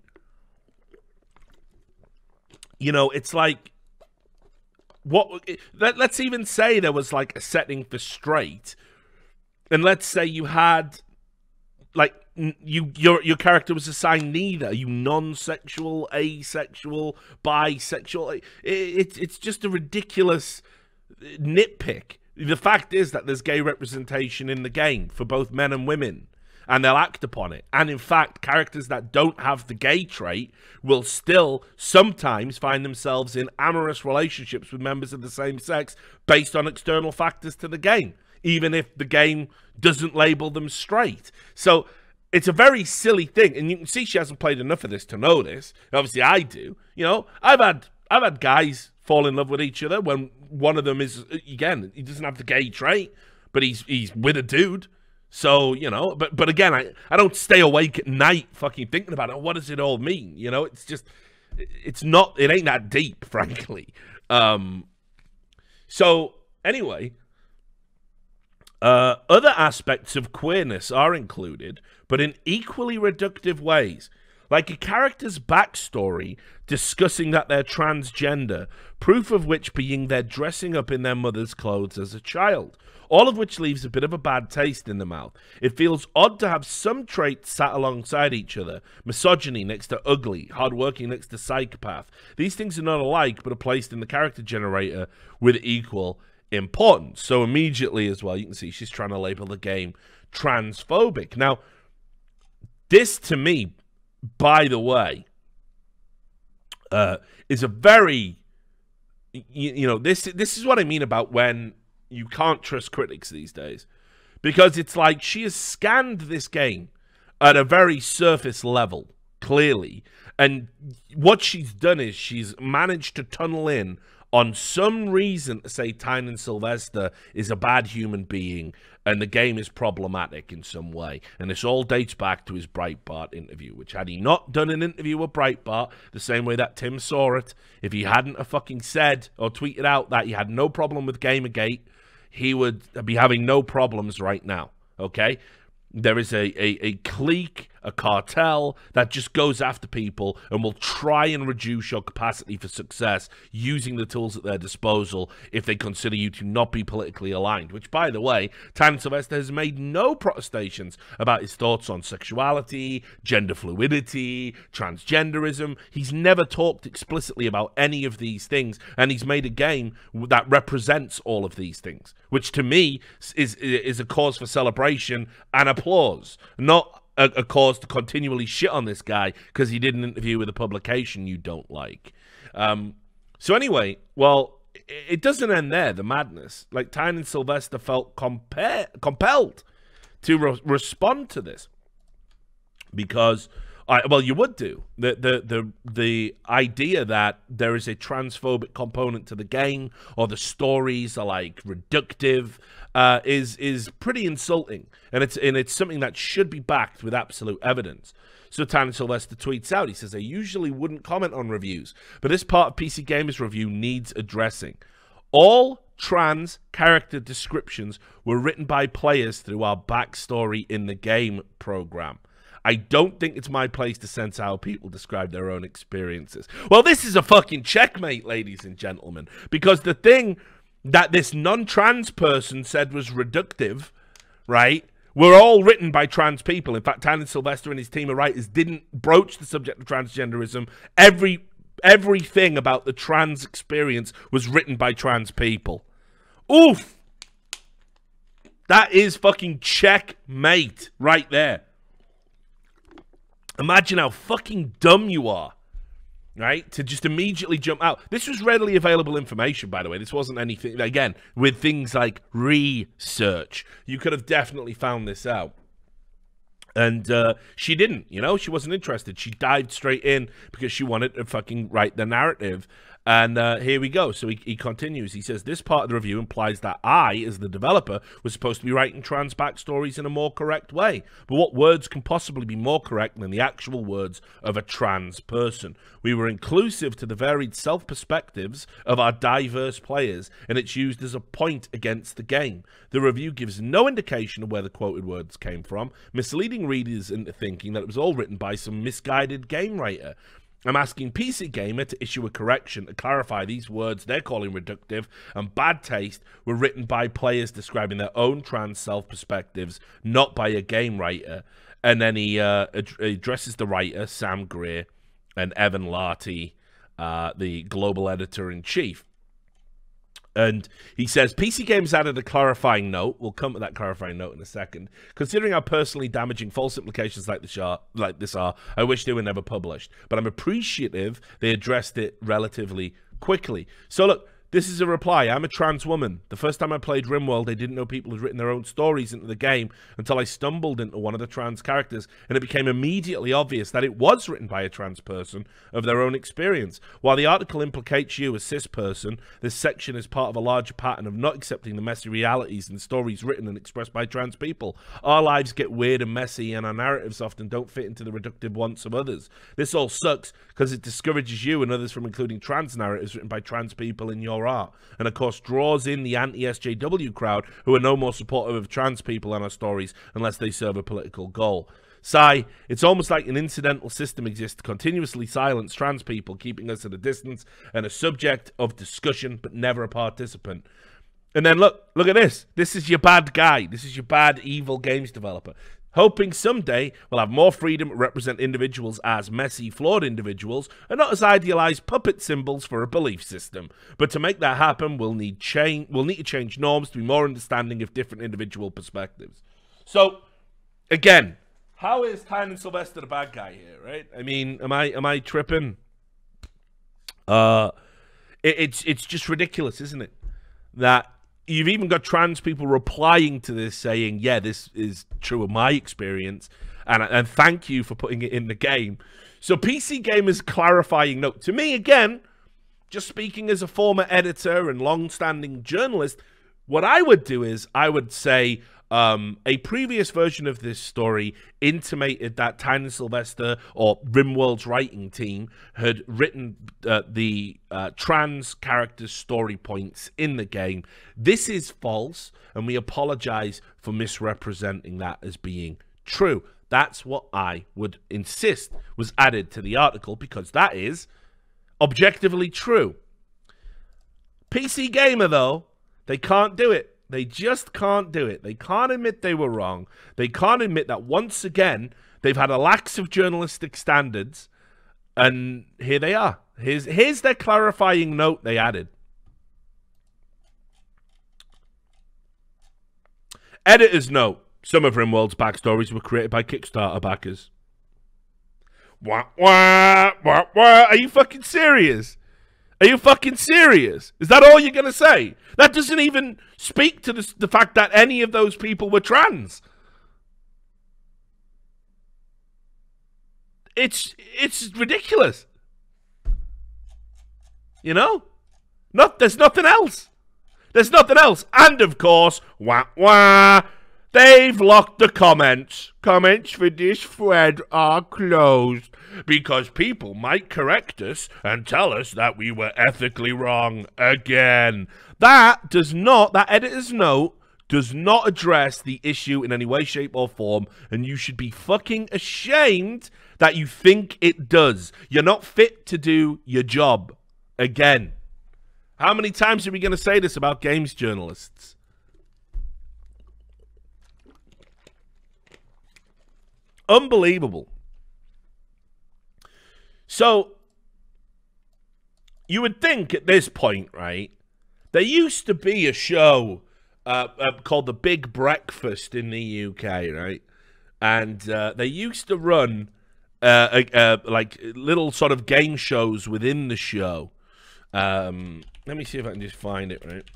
You know, it's like, what, let, let's even say there was, like, a setting for straight. And let's say you had, like you your your character was assigned neither. Are you non-sexual, asexual, bisexual? It, it, it's just a ridiculous nitpick. The fact is that there's gay representation in the game for both men and women, and they'll act upon it. And in fact, characters that don't have the gay trait will still sometimes find themselves in amorous relationships with members of the same sex based on external factors to the game, even if the game doesn't label them straight. So it's a very silly thing, and you can see she hasn't played enough of this to know this. Obviously, I do. You know, I've had I've had guys fall in love with each other when one of them is, again, he doesn't have the gay trait, but he's he's with a dude. So, you know, but but again, I, I don't stay awake at night fucking thinking about it. What does it all mean? You know, it's just, it's not, it ain't that deep, frankly. Um, so, anyway, uh, other aspects of queerness are included, but in equally reductive ways. Like a character's backstory discussing that they're transgender, proof of which being they're dressing up in their mother's clothes as a child. All of which leaves a bit of a bad taste in the mouth. It feels odd to have some traits sat alongside each other. Misogyny next to ugly, hardworking next to psychopath. These things are not alike, but are placed in the character generator with equal importance. So immediately as well, you can see she's trying to label the game transphobic. Now, this to me, by the way, uh, is a very, you, you know, this this is what I mean about when you can't trust critics these days, because it's like she has scanned this game at a very surface level, clearly, and what she's done is she's managed to tunnel in on some reason to say Tynan Sylvester is a bad human being and the game is problematic in some way. And this all dates back to his Breitbart interview, which had he not done an interview with Breitbart the same way that Tim saw it, if he hadn't have fucking said or tweeted out that he had no problem with Gamergate, he would be having no problems right now, okay? There is a, a, a clique, a cartel that just goes after people and will try and reduce your capacity for success using the tools at their disposal if they consider you to not be politically aligned. Which, by the way, Tynan Sylvester has made no protestations about his thoughts on sexuality, gender fluidity, transgenderism. He's never talked explicitly about any of these things, and he's made a game that represents all of these things, which to me is, is a cause for celebration and applause, not A, a cause to continually shit on this guy because he did an interview with a publication you don't like. Um, so anyway, well, it, it doesn't end there, the madness. Like, Tynan Sylvester felt compa compelled to re respond to this because, I, well, you would do. The, the, the, the idea that there is a transphobic component to the game or the stories are, like, reductive uh, is is pretty insulting. And it's, and it's something that should be backed with absolute evidence. So Tynan Sylvester tweets out, he says, I usually wouldn't comment on reviews, but this part of P C Gamer's review needs addressing. All trans character descriptions were written by players through our backstory in the game program. I don't think it's my place to censor how people describe their own experiences. Well, this is a fucking checkmate, ladies and gentlemen, because the thing that this non-trans person said was reductive, right, were all written by trans people. In fact, Tynan Sylvester and his team of writers didn't broach the subject of transgenderism. Every everything about the trans experience was written by trans people. Oof! That is fucking checkmate right there. Imagine how fucking dumb you are, right, to just immediately jump out. This was readily available information, by the way. This wasn't anything, again, with things like research. You could have definitely found this out. And uh, she didn't, you know? She wasn't interested. She dived straight in because she wanted to fucking write the narrative. And uh, here we go. So he, he continues. He says, this part of the review implies that I, as the developer, was supposed to be writing trans backstories in a more correct way. But what words can possibly be more correct than the actual words of a trans person? We were inclusive to the varied self-perspectives of our diverse players, and it's used as a point against the game. The review gives no indication of where the quoted words came from, misleading readers into thinking that it was all written by some misguided game writer. I'm asking P C Gamer to issue a correction to clarify these words they're calling reductive and bad taste were written by players describing their own trans self-perspectives, not by a game writer. And then he uh, ad addresses the writer, Sam Greer, and Evan Larty, uh, the global editor-in-chief. And he says, P C Games added a clarifying note. We'll come to that clarifying note in a second. Considering how personally damaging false implications like this are, like this are, I wish they were never published. But I'm appreciative they addressed it relatively quickly. So look, this is a reply. I'm a trans woman. The first time I played RimWorld, I didn't know people had written their own stories into the game until I stumbled into one of the trans characters, and it became immediately obvious that it was written by a trans person of their own experience. While the article implicates you, a cis person, this section is part of a larger pattern of not accepting the messy realities and stories written and expressed by trans people. Our lives get weird and messy, and our narratives often don't fit into the reductive wants of others. This all sucks because it discourages you and others from including trans narratives written by trans people in your art, and of course draws in the anti-S J W crowd who are no more supportive of trans people in our stories unless they serve a political goal. Sigh, it's almost like an incidental system exists to continuously silence trans people, keeping us at a distance and a subject of discussion but never a participant. And then look, look at this. This is your bad guy. This is your bad, evil games developer. Hoping someday we'll have more freedom to represent individuals as messy, flawed individuals and not as idealized puppet symbols for a belief system. But to make that happen, we'll need change. We'll need to change norms to be more understanding of different individual perspectives. So, again, how is Tynan Sylvester the bad guy here, right? I mean, am I am I tripping? Uh, it, it's it's just ridiculous, isn't it? That you've even got trans people replying to this saying, yeah, this is true of my experience, and, and thank you for putting it in the game. So P C Gamer's clarifying note. To me, again, just speaking as a former editor and long-standing journalist, what I would do is I would say um, a previous version of this story intimated that Tynan Sylvester or RimWorld's writing team had written uh, the uh, trans characters' story points in the game. This is false, and we apologize for misrepresenting that as being true. That's what I would insist was added to the article, because that is objectively true. P C Gamer, though, they can't do it. They just can't do it. They can't admit they were wrong. They can't admit that once again they've had a lax of journalistic standards, and here they are. Here's, here's their clarifying note they added. Editor's note. Some of RimWorld's backstories were created by Kickstarter backers. Wah, wah, wah, wah. Are you fucking serious? Are you fucking serious? Is that all you're going to say? That doesn't even speak to the, the fact that any of those people were trans. It's it's ridiculous. You know? Not, there's nothing else. There's nothing else. And, of course, wah, wah, they've locked the comments. Comments for this thread are closed because people might correct us and tell us that we were ethically wrong again. That does not, that editor's note does not address the issue in any way, shape, or form, and you should be fucking ashamed that you think it does. You're not fit to do your job. Again. How many times are we going to say this about games journalists? Unbelievable. So, you would think at this point, right, there used to be a show uh, uh, called The Big Breakfast in the U K, right? And uh, they used to run uh, uh, like little sort of game shows within the show. Um, let me see if I can just find it, right?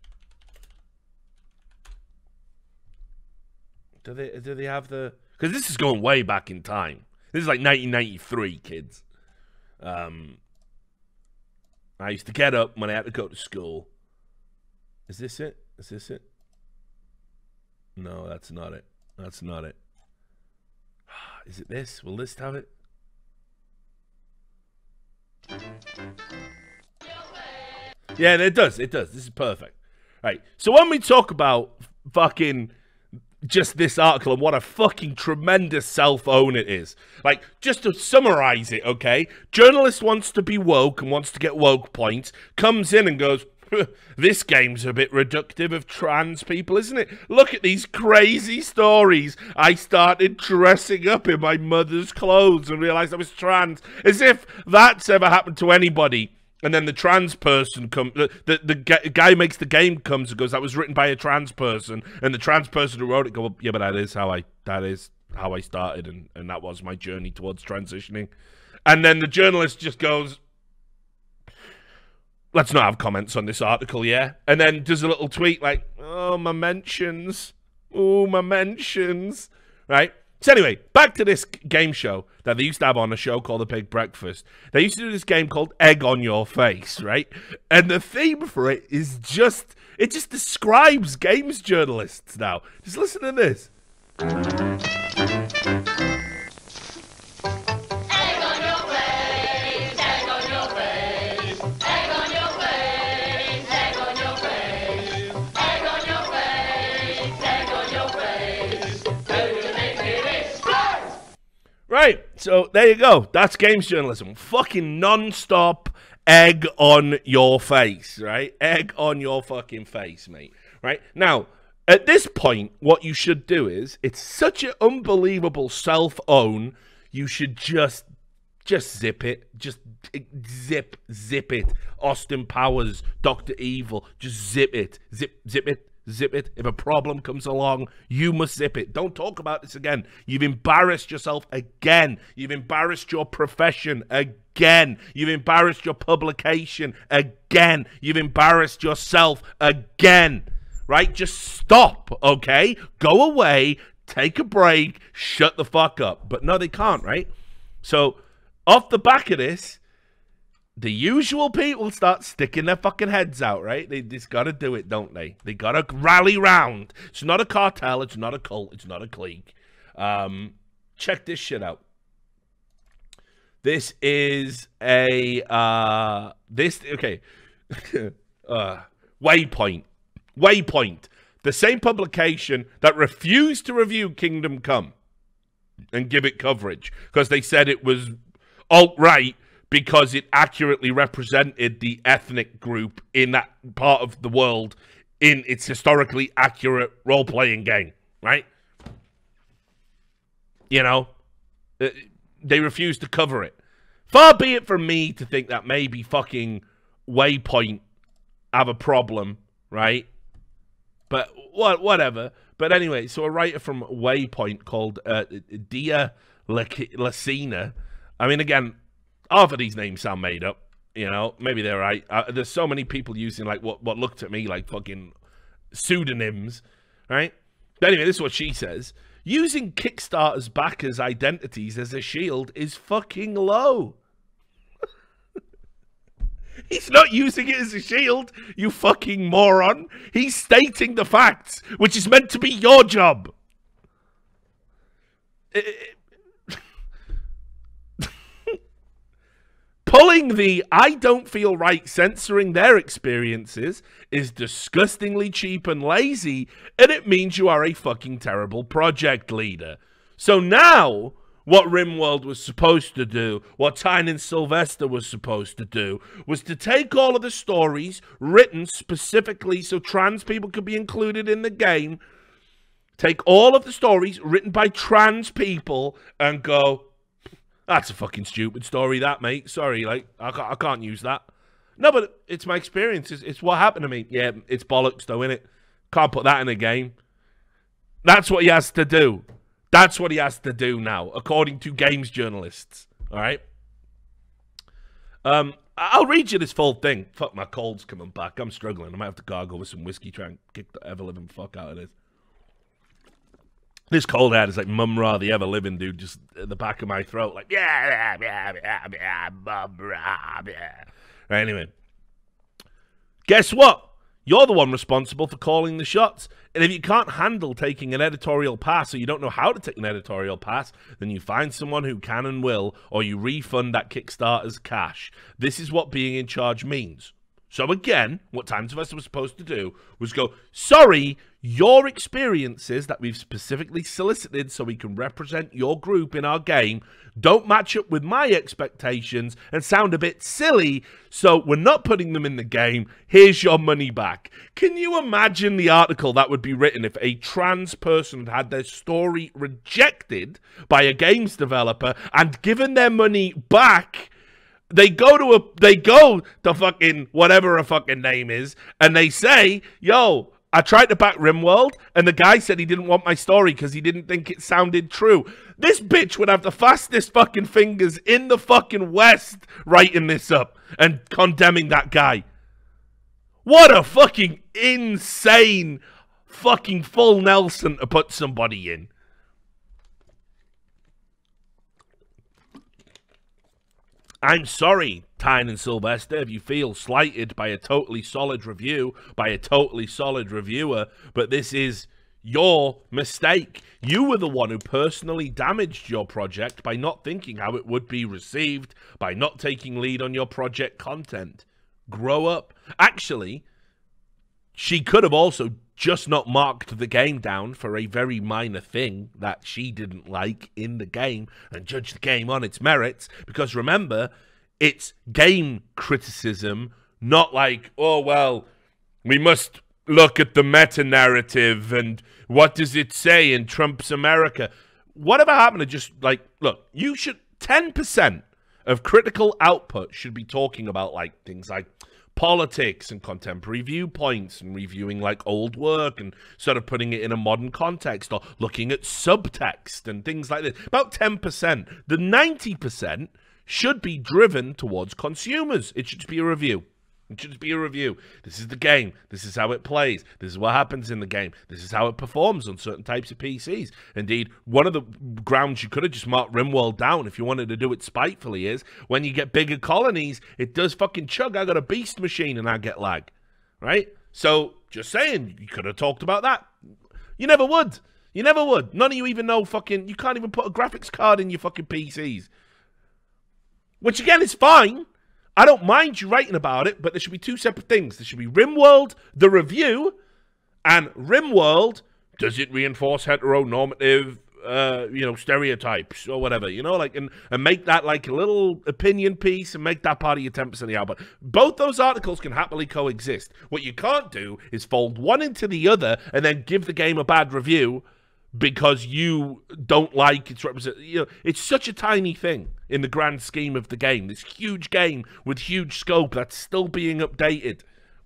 Do they, do they have the... Because this is going way back in time. This is like nineteen ninety-three, kids. Um, I used to get up when I had to go to school. Is this it? Is this it? No, that's not it. That's not it. Is it this? Will this have it? Yeah, it does. It does. This is perfect. Right. So when we talk about fucking just this article and what a fucking tremendous self-own it is. Like, just to summarize it, okay? Journalist wants to be woke and wants to get woke points, comes in and goes, this game's a bit reductive of trans people, isn't it? Look at these crazy stories. I started dressing up in my mother's clothes and realized I was trans. As if that's ever happened to anybody. And then the trans person comes, the, the, the guy who makes the game comes and goes, that was written by a trans person. And the trans person who wrote it goes, well, yeah, but that is how I, that is how I started. And, and that was my journey towards transitioning. And then the journalist just goes, let's not have comments on this article, yeah? And then does a little tweet like, oh, my mentions. Oh, my mentions. Right? So anyway, back to this game show that they used to have on a show called The Big Breakfast. They used to do this game called Egg on Your Face, right? And the theme for it is just, it just describes games journalists now. Just listen to this. Right, so there you go. That's games journalism. Fucking non-stop egg on your face, right? Egg on your fucking face, mate. Right? Now, at this point, what you should do is, it's such an unbelievable self-own, you should just, just zip it. Just zip, zip it. Austin Powers, Doctor Evil, just zip it. Zip, zip it. Zip it. If a problem comes along, you must zip it. Don't talk about this again. You've embarrassed yourself again. You've embarrassed your profession again. You've embarrassed your publication again. You've embarrassed yourself again. Right? Just stop, okay? Go away, take a break, shut the fuck up. But no, they can't, right? So, off the back of this, the usual people start sticking their fucking heads out, right? They just got to do it, don't they? They got to rally round. It's not a cartel. It's not a cult. It's not a clique. Um, check this shit out. This is a, uh, this, okay. uh, Waypoint. Waypoint. The same publication that refused to review Kingdom Come and give it coverage because they said it was alt-right, because it accurately represented the ethnic group in that part of the world in its historically accurate role-playing game, right? You know, they refused to cover it. Far be it from me to think that maybe fucking Waypoint have a problem, right? But what, whatever. But anyway, so a writer from Waypoint called uh, Dia Lacina. I mean, again, half of these names sound made up, you know. Maybe they're right. Uh, there's so many people using like what what looked at me like fucking pseudonyms, right? But anyway, this is what she says: using Kickstarter's backers' identities as a shield is fucking low. He's not using it as a shield, you fucking moron. He's stating the facts, which is meant to be your job. It, it, Pulling the I don't feel right censoring their experiences is disgustingly cheap and lazy, and it means you are a fucking terrible project leader. So now, what RimWorld was supposed to do, what Tynan Sylvester was supposed to do, was to take all of the stories written specifically so trans people could be included in the game, take all of the stories written by trans people and go, that's a fucking stupid story, that, mate. Sorry, like, I can't, I can't use that. No, but it's my experience. It's, it's what happened to me. Yeah, it's bollocks, though, innit? Can't put that in a game. That's what he has to do. That's what he has to do now, according to games journalists. All right? Um, I'll read you this full thing. Fuck, my cold's coming back. I'm struggling. I might have to gargle with some whiskey, try and kick the ever-living fuck out of this. This cold ad is like Mum-Ra, the ever-living dude, just at the back of my throat, like, yeah, yeah, yeah, yeah, Mum-Ra, yeah. Right, anyway. Guess what? You're the one responsible for calling the shots. And if you can't handle taking an editorial pass, or you don't know how to take an editorial pass, then you find someone who can and will, or you refund that Kickstarter's cash. This is what being in charge means. So again, what Times of Us was supposed to do was go, sorry, your experiences that we've specifically solicited so we can represent your group in our game don't match up with my expectations and sound a bit silly, so we're not putting them in the game. Here's your money back. Can you imagine the article that would be written if a trans person had their story rejected by a games developer and given their money back? They go to a, they go to fucking whatever a fucking name is, and they say, yo, I tried to back RimWorld, and the guy said he didn't want my story because he didn't think it sounded true. This bitch would have the fastest fucking fingers in the fucking West writing this up and condemning that guy. What a fucking insane fucking full Nelson to put somebody in. I'm sorry, Tyne and Sylvester, if you feel slighted by a totally solid review, by a totally solid reviewer, but this is your mistake. You were the one who personally damaged your project by not thinking how it would be received, by not taking lead on your project content. Grow up. Actually, she could have also just not marked the game down for a very minor thing that she didn't like in the game and judge the game on its merits, because remember, it's game criticism, not like, oh, well, we must look at the meta-narrative and what does it say in Trump's America. Whatever happened to just, like, look, you should, ten percent of critical output should be talking about, like, things like politics and contemporary viewpoints and reviewing like old work and sort of putting it in a modern context or looking at subtext and things like this. About ten percent. The ninety percent should be driven towards consumers. It should just be a review. It should just be a review. This is the game. This is how it plays. This is what happens in the game. This is how it performs on certain types of P Cs. Indeed, one of the grounds you could have just marked RimWorld down if you wanted to do it spitefully is when you get bigger colonies, it does fucking chug. I got a beast machine and I get lag. Right? So, just saying, you could have talked about that. You never would. You never would. None of you even know fucking... You can't even put a graphics card in your fucking P Cs. Which, again, is fine. I don't mind you writing about it, but there should be two separate things. There should be RimWorld, the review, and RimWorld, does it reinforce heteronormative, uh, you know, stereotypes or whatever, you know, like, and, and make that like a little opinion piece and make that part of your ten percent of the output. Both those articles can happily coexist. What you can't do is fold one into the other and then give the game a bad review because you don't like its represent. You know, it's such a tiny thing in the grand scheme of the game. This huge game with huge scope that's still being updated.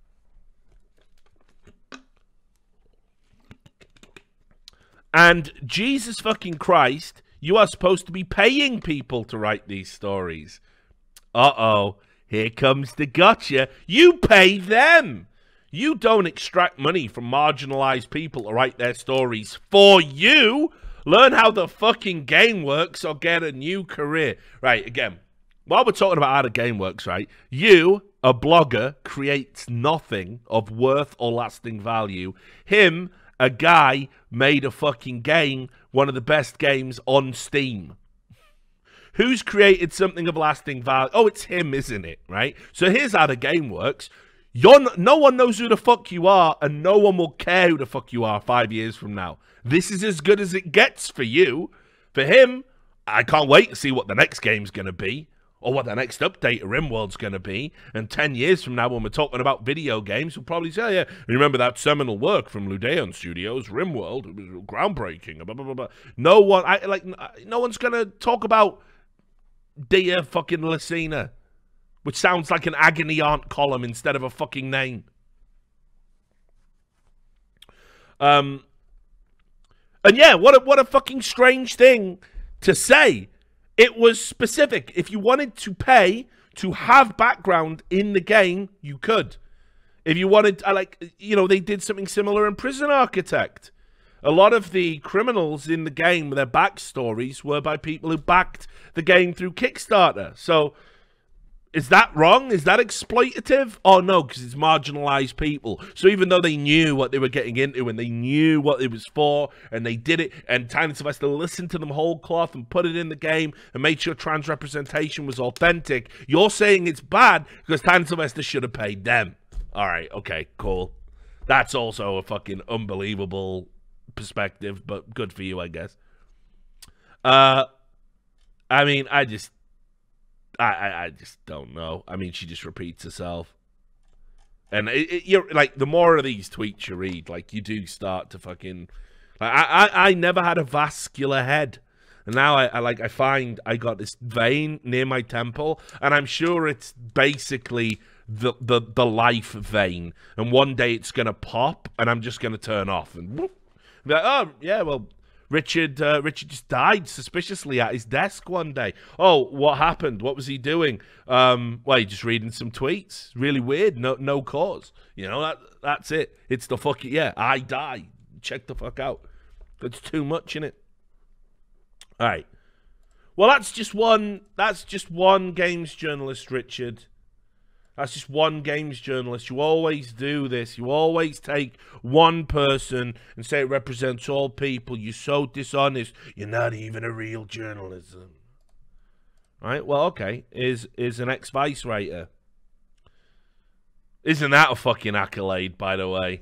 And Jesus fucking Christ, you are supposed to be paying people to write these stories. Uh-oh, here comes the gotcha. You pay them. You don't extract money from marginalized people to write their stories for you. Learn how the fucking game works or get a new career. Right, again, while we're talking about how the game works, right, you, a blogger, creates nothing of worth or lasting value. Him, a guy, made a fucking game, one of the best games on Steam. Who's created something of lasting value? Oh, it's him, isn't it, right? So here's how the game works. You're no, no one knows who the fuck you are, and no one will care who the fuck you are five years from now. This is as good as it gets for you. For him, I can't wait to see what the next game's going to be, or what the next update of RimWorld's going to be. And ten years from now, when we're talking about video games, we'll probably say, yeah, remember that seminal work from Ludeon Studios, RimWorld, it was groundbreaking, blah, blah, blah, blah. No one, I, like, no one's going to talk about Dear fucking Lucina, which sounds like an agony aunt column instead of a fucking name. Um, and yeah, what a, what a fucking strange thing to say. It was specific. If you wanted to pay to have background in the game, you could. If you wanted, I like, you know, they did something similar in Prison Architect. A lot of the criminals in the game, their backstories were by people who backed the game through Kickstarter. So, Is that wrong? Is that exploitative? Oh, no, because it's marginalized people. So even though they knew what they were getting into and they knew what it was for and they did it, and Tiny Sylvester listened to them whole cloth and put it in the game and made sure trans representation was authentic, you're saying it's bad because Tiny Sylvester should have paid them. All right, okay, cool. That's also a fucking unbelievable perspective, but good for you, I guess. Uh, I mean, I just... I, I, I just don't know. I mean, she just repeats herself. And it, it, you're like, the more of these tweets you read, like, you do start to fucking... Like, I, I, I never had a vascular head. And now, I, I like, I find I got this vein near my temple, and I'm sure it's basically the, the, the life vein. And one day it's going to pop, and I'm just going to turn off. And whoop, be like, oh, yeah, well... Richard uh, Richard just died suspiciously at his desk one day. Oh, what happened? What was he doing? Um, well, he just reading some tweets. Really weird. No no cause. You know, that that's it. It's the fucking, yeah, I die. Check the fuck out. It's too much in it. All right. Well, that's just one, that's just one games journalist, Richard. That's just one games journalist. You always do this. You always take one person and say it represents all people. You're so dishonest. You're not even a real journalism. Right? Well, okay. Is is an ex-vice writer. Isn't that a fucking accolade, by the way?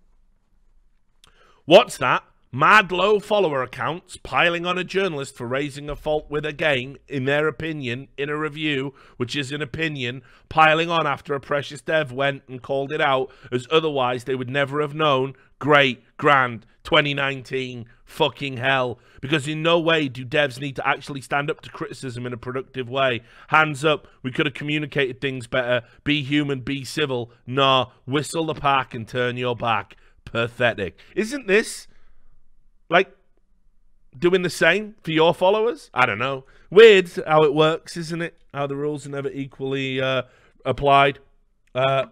What's that? Mad low follower accounts piling on a journalist for raising a fault with a game, in their opinion, in a review, which is an opinion, piling on after a precious dev went and called it out, as otherwise they would never have known. Great, grand, twenty nineteen, fucking hell. Because in no way do devs need to actually stand up to criticism in a productive way. Hands up, we could have communicated things better. Be human, be civil. Nah, whistle the pack and turn your back. Pathetic. Isn't this... like, doing the same for your followers? I don't know. Weird how it works, isn't it? How the rules are never equally uh, applied. Uh,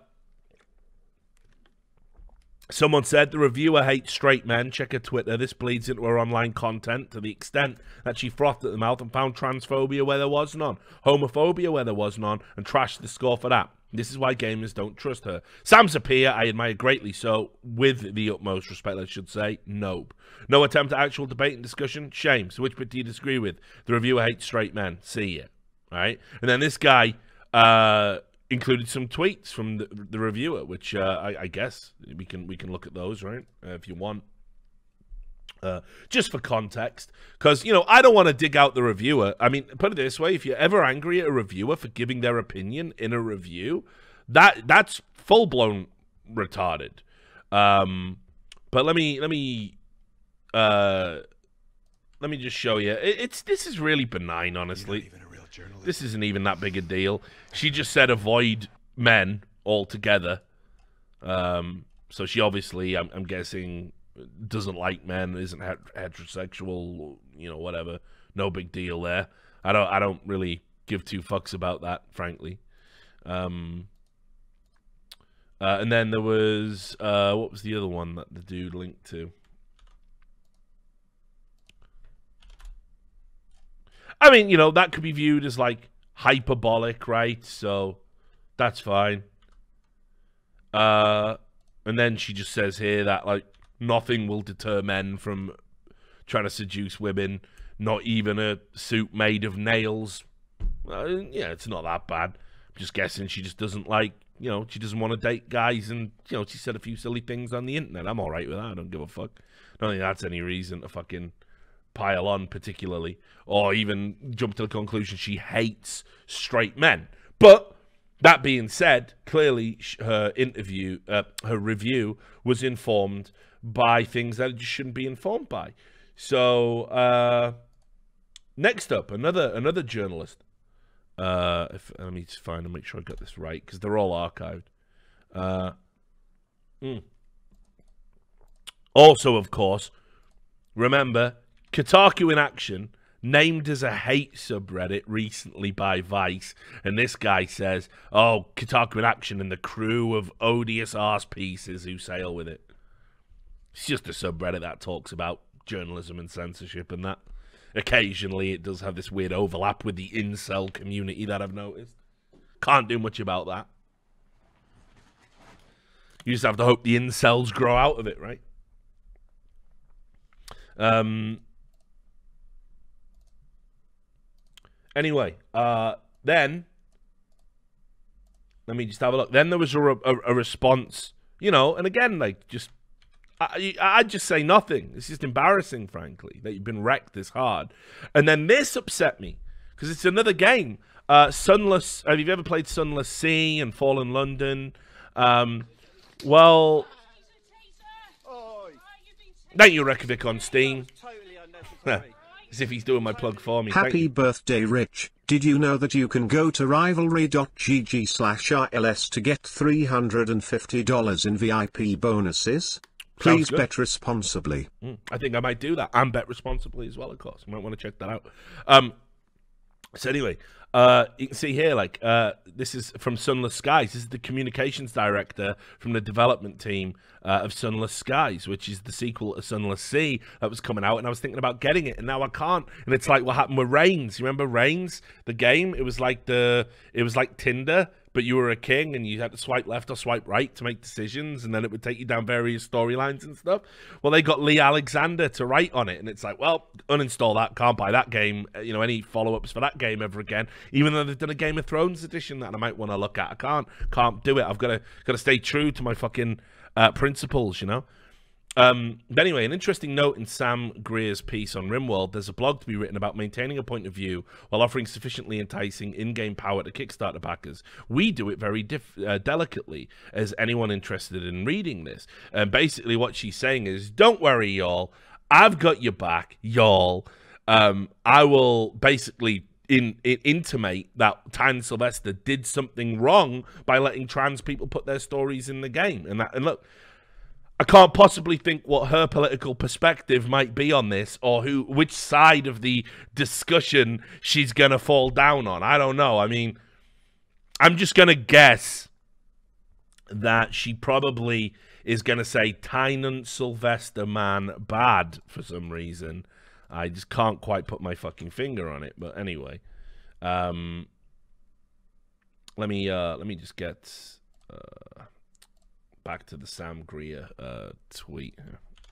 someone said, the reviewer hates straight men. Check her Twitter. This bleeds into her online content to the extent that she frothed at the mouth and found transphobia where there was none, homophobia where there was none, and trashed the score for that. This is why gamers don't trust her. Sam Sapir, I admire greatly so, with the utmost respect, I should say. Nope. No attempt at actual debate and discussion. Shame. So which bit do you disagree with? The reviewer hates straight men. See ya. All right? And then this guy uh, included some tweets from the, the reviewer, which uh, I, I guess we can we can look at those, right? Uh, if you want. Uh, just for context, because, you know, I don't want to dig out the reviewer. I mean, put it this way, if you're ever angry at a reviewer for giving their opinion in a review, that that's full-blown retarded. Um, but let me, let me, uh, let me just show you. It, it's, this is really benign, honestly. You're not even a real journalist. This isn't even that big a deal. She just said avoid men altogether. Um, so she obviously, I'm, I'm guessing... doesn't like men, isn't heterosexual, you know, whatever. No big deal there. I don't I don't really give two fucks about that, frankly. Um, uh, and then there was, uh, what was the other one that the dude linked to? I mean, you know, that could be viewed as, like, hyperbolic, right? So, that's fine. Uh, and then she just says here that, like, nothing will deter men from trying to seduce women, not even a suit made of nails. Uh, yeah, it's not that bad. I'm just guessing she just doesn't like, you know, she doesn't want to date guys, and, you know, she said a few silly things on the internet. I'm all right with that. I don't give a fuck. I don't think that's any reason to fucking pile on particularly, or even jump to the conclusion she hates straight men. But that being said, clearly her interview, uh, her review was informed by things that it just shouldn't be informed by. So, uh, next up, another another journalist. Uh, if, let me just find and make sure I got this right, because they're all archived. Uh, mm. Also, of course, remember, Kotaku in Action, named as a hate subreddit recently by Vice, and this guy says, oh, Kotaku in Action and the crew of odious arse pieces who sail with it. It's just a subreddit that talks about journalism and censorship and that. Occasionally it does have this weird overlap with the incel community that I've noticed. Can't do much about that. You just have to hope the incels grow out of it, right? Um. Anyway, uh, then let me just have a look. Then there was a, a, a response, you know, and again, like, just I, I'd just say nothing. It's just embarrassing, frankly, that you've been wrecked this hard. And then this upset me because it's another game. Uh, Sunless. Have you ever played Sunless Sea and Fallen London? Um, well, thank you, Reykjavik on Steam. As if he's doing my plug for me. Happy birthday, Rich. Did you know that you can go to rivalry.gg slash RLS to get three hundred fifty dollars in V I P bonuses? Please bet responsibly. Mm, I think I might do that. And bet responsibly as well, of course. You might want to check that out. Um, so anyway, uh, you can see here, like, uh, this is from Sunless Skies. This is the communications director from the development team uh, of Sunless Skies, which is the sequel to Sunless Sea that was coming out, and I was thinking about getting it, and now I can't. And it's like what happened with Reigns. You remember Reigns, the game? It was like the, it was like Tinder, but you were a king, and you had to swipe left or swipe right to make decisions, and then it would take you down various storylines and stuff. Well, they got Lee Alexander to write on it, and it's like, well, uninstall that, can't buy that game, you know, any follow-ups for that game ever again, even though they've done a Game of Thrones edition that I might want to look at. I can't, can't do it. I've got to, got to stay true to my fucking uh, principles, you know? Um, but anyway, an interesting note in Sam Greer's piece on RimWorld, there's a blog to be written about maintaining a point of view while offering sufficiently enticing in-game power to Kickstarter backers. We do it very diff uh, delicately, as anyone interested in reading this. And basically what she's saying is, don't worry, y'all. I've got your back, y'all. Um, I will basically in, in intimate that Tynan Sylvester did something wrong by letting trans people put their stories in the game. And that, and look, I can't possibly think what her political perspective might be on this, or who, which side of the discussion she's going to fall down on. I don't know. I mean, I'm just going to guess that she probably is going to say Tynan Sylvester man bad for some reason. I just can't quite put my fucking finger on it. But anyway, um, let me uh, let me just get. Uh, Back to the Sam Greer uh, tweet.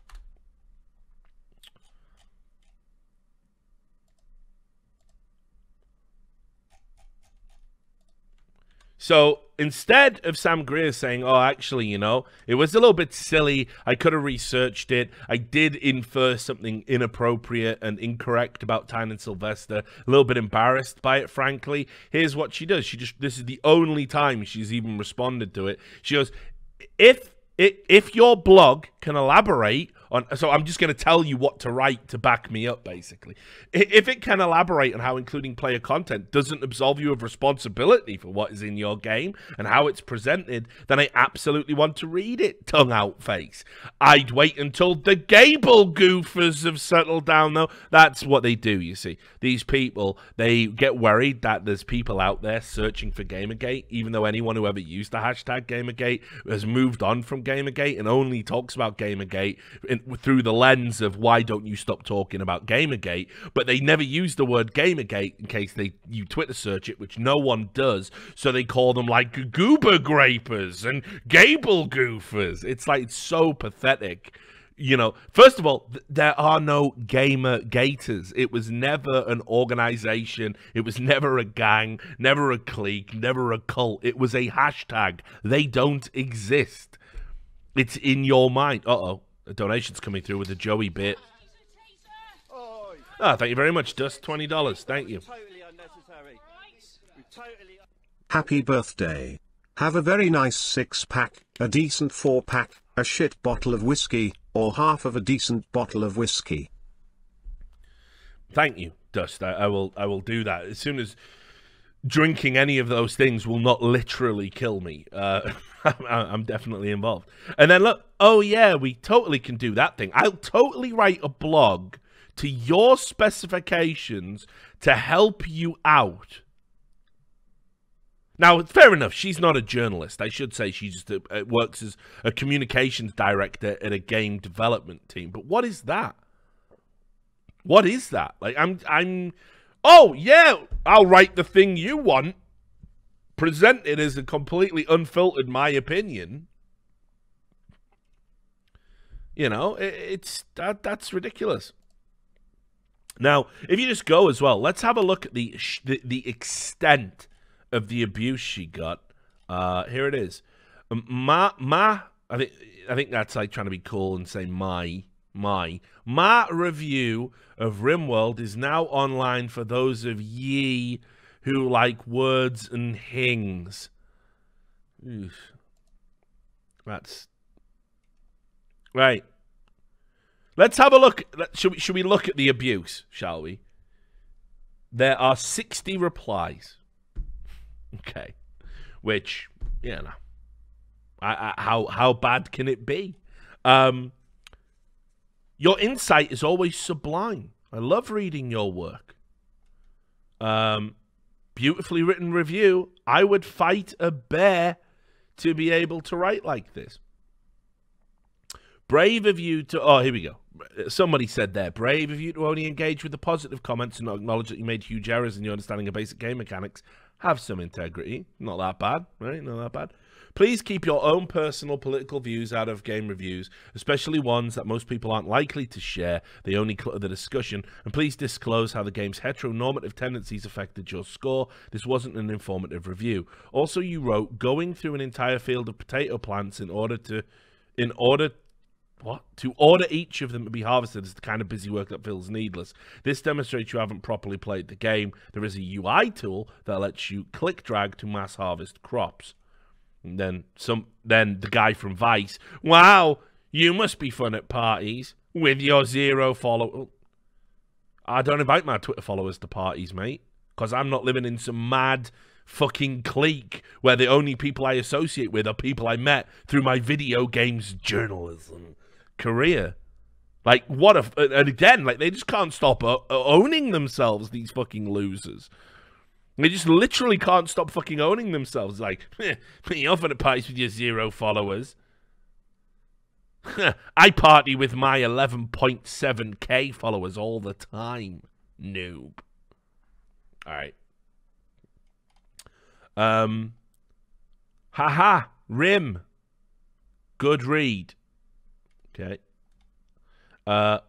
So instead of Sam Greer saying, oh, actually, you know, it was a little bit silly, I could have researched it, I did infer something inappropriate and incorrect about Tynan Sylvester, a little bit embarrassed by it, frankly. Here's what she does. She just, this is the only time she's even responded to it. She goes, If if your blog can elaborate on, so I'm just going to tell you what to write to back me up, basically. If it can elaborate on how including player content doesn't absolve you of responsibility for what is in your game and how it's presented, then I absolutely want to read it, tongue out face. I'd wait until the Gable goofers have settled down, though. That's what they do, you see. These people, they get worried that there's people out there searching for Gamergate, even though anyone who ever used the hashtag Gamergate has moved on from Gamergate and only talks about Gamergate in, through the lens of why don't you stop talking about Gamergate, but they never use the word Gamergate in case they you Twitter search it, which no one does, so they call them like goober grapers and Gable goofers. It's like, it's so pathetic. You know, first of all, th there are no gamer gators. It was never an organization. It was never a gang, never a clique, never a cult. It was a hashtag. They don't exist. It's in your mind. Uh-oh. A donation's coming through with the Joey bit. Ah, oh, thank you very much, Dust. twenty dollars. Thank you. Happy birthday. Have a very nice six-pack, a decent four-pack, a shit bottle of whiskey, or half of a decent bottle of whiskey. Thank you, Dust. I, I will I will do that. As soon as drinking any of those things will not literally kill me, uh, I'm definitely involved. And then look, oh yeah, we totally can do that thing. I'll totally write a blog to your specifications to help you out. Now, fair enough, she's not a journalist. I should say she just uh, works as a communications director at a game development team. But what is that? What is that? Like, I'm, I'm, oh, yeah, I'll write the thing you want. presented as a completely unfiltered my opinion, you know, it, it's that that's ridiculous. Now, if you just go as well, let's have a look at the the, the extent of the abuse she got. Uh, here it is. Ma ma. I think I think that's like trying to be cool and say my my my review of RimWorld is now online for those of ye who like words and hings. Oof. That's right. Let's have a look. Should we, should we look at the abuse, shall we? There are sixty replies. Okay. Which, you know, I, I, how, how bad can it be? Um, your insight is always sublime. I love reading your work. Um, beautifully written review. I would fight a bear to be able to write like this. Brave of you to... Oh, here we go. Somebody said there, brave of you to only engage with the positive comments and not acknowledge that you made huge errors in your understanding of basic game mechanics. Have some integrity. Not that bad, right? Not that bad. Please keep your own personal political views out of game reviews, especially ones that most people aren't likely to share. They only clutter the discussion. And please disclose how the game's heteronormative tendencies affected your score. This wasn't an informative review. Also, you wrote, going through an entire field of potato plants in order to... In order... What? To order each of them to be harvested is the kind of busy work that feels needless. This demonstrates you haven't properly played the game. There is a U I tool that lets you click drag to mass harvest crops. And then some then the guy from Vice, wow, you must be fun at parties with your zero follow. I don't invite my Twitter followers to parties, mate, because I'm not living in some mad fucking clique where the only people I associate with are people I met through my video games journalism career. Like, what a... And again, like, they just can't stop owning themselves, these fucking losers. They just literally can't stop fucking owning themselves. Like, you're fun at parties with your zero followers. I party with my eleven point seven K followers all the time. Noob. Alright. Um, haha, Rim. Good read. Okay. Uh,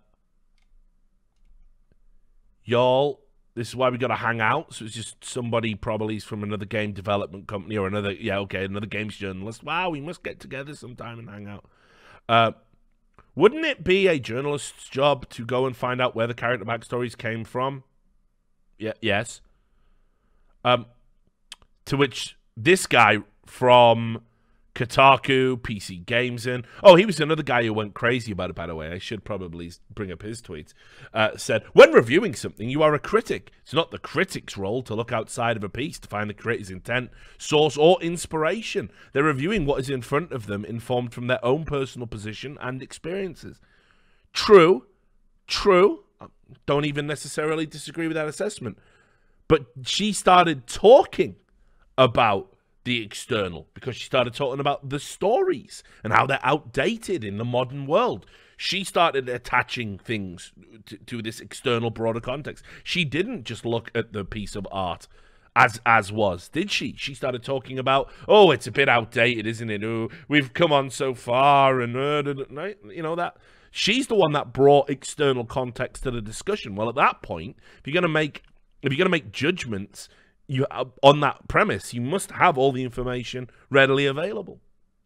y'all, this is why we got to hang out. So it's just somebody probably from another game development company or another, yeah, okay, another games journalist. Wow, we must get together sometime and hang out. Uh, wouldn't it be a journalist's job to go and find out where the character backstories came from? Yeah, yes. Um, to which this guy from Kotaku, P C Games in, oh, he was another guy who went crazy about it, by the way. I should probably bring up his tweets. Uh, said, when reviewing something, you are a critic. It's not the critic's role to look outside of a piece to find the creator's intent, source, or inspiration. They're reviewing what is in front of them, informed from their own personal position and experiences. True, true. Don't even necessarily disagree with that assessment. But she started talking about the external because she started talking about the stories and how they're outdated in the modern world. She started attaching things to, to this external broader context. She didn't just look at the piece of art as as was, did she? She started talking about, oh, it's a bit outdated, isn't it? Oh, we've come on so far, and uh, you know that. She's the one that brought external context to the discussion. Well, at that point, if you're gonna make if you're gonna make judgments, you on that premise, you must have all the information readily available.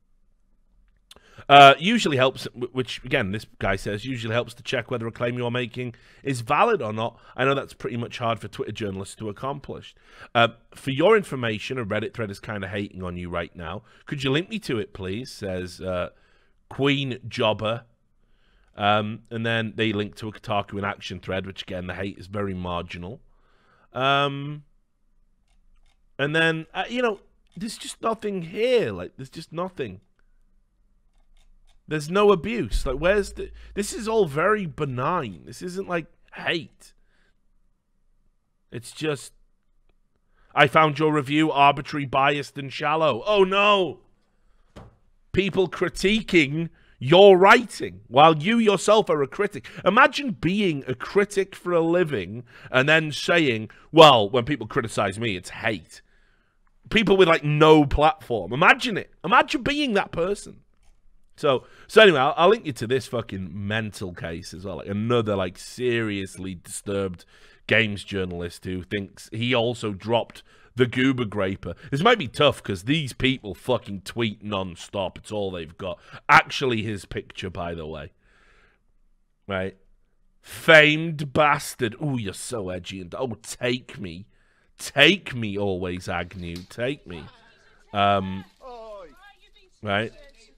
Uh, usually helps, which again, this guy says, usually helps to check whether a claim you're making is valid or not. I know that's pretty much hard for Twitter journalists to accomplish. Uh, for your information, a Reddit thread is kind of hating on you right now. Could you link me to it, please? Says uh, Queen Jobber. Um, and then they link to a Kotaku in Action thread, which again, the hate is very marginal. Um... And then, uh, you know, there's just nothing here. Like, there's just nothing. There's no abuse. Like, where's the... This is all very benign. This isn't, like, hate. It's just... I found your review arbitrary, biased, and shallow. Oh, no! People critiquing your writing while you yourself are a critic. Imagine being a critic for a living and then saying, well, when people criticize me, it's hate. people with like no platform. Imagine it. Imagine being that person. So, so anyway, I'll, I'll link you to this fucking mental case as well. Like another like seriously disturbed games journalist who thinks he also dropped the Goober Graper. This might be tough because these people fucking tweet non-stop. It's all they've got. Actually, his picture, by the way. Right? Famed bastard. Oh, you're so edgy. And oh, take me. Take me always, Agnew. Take me. Um, right?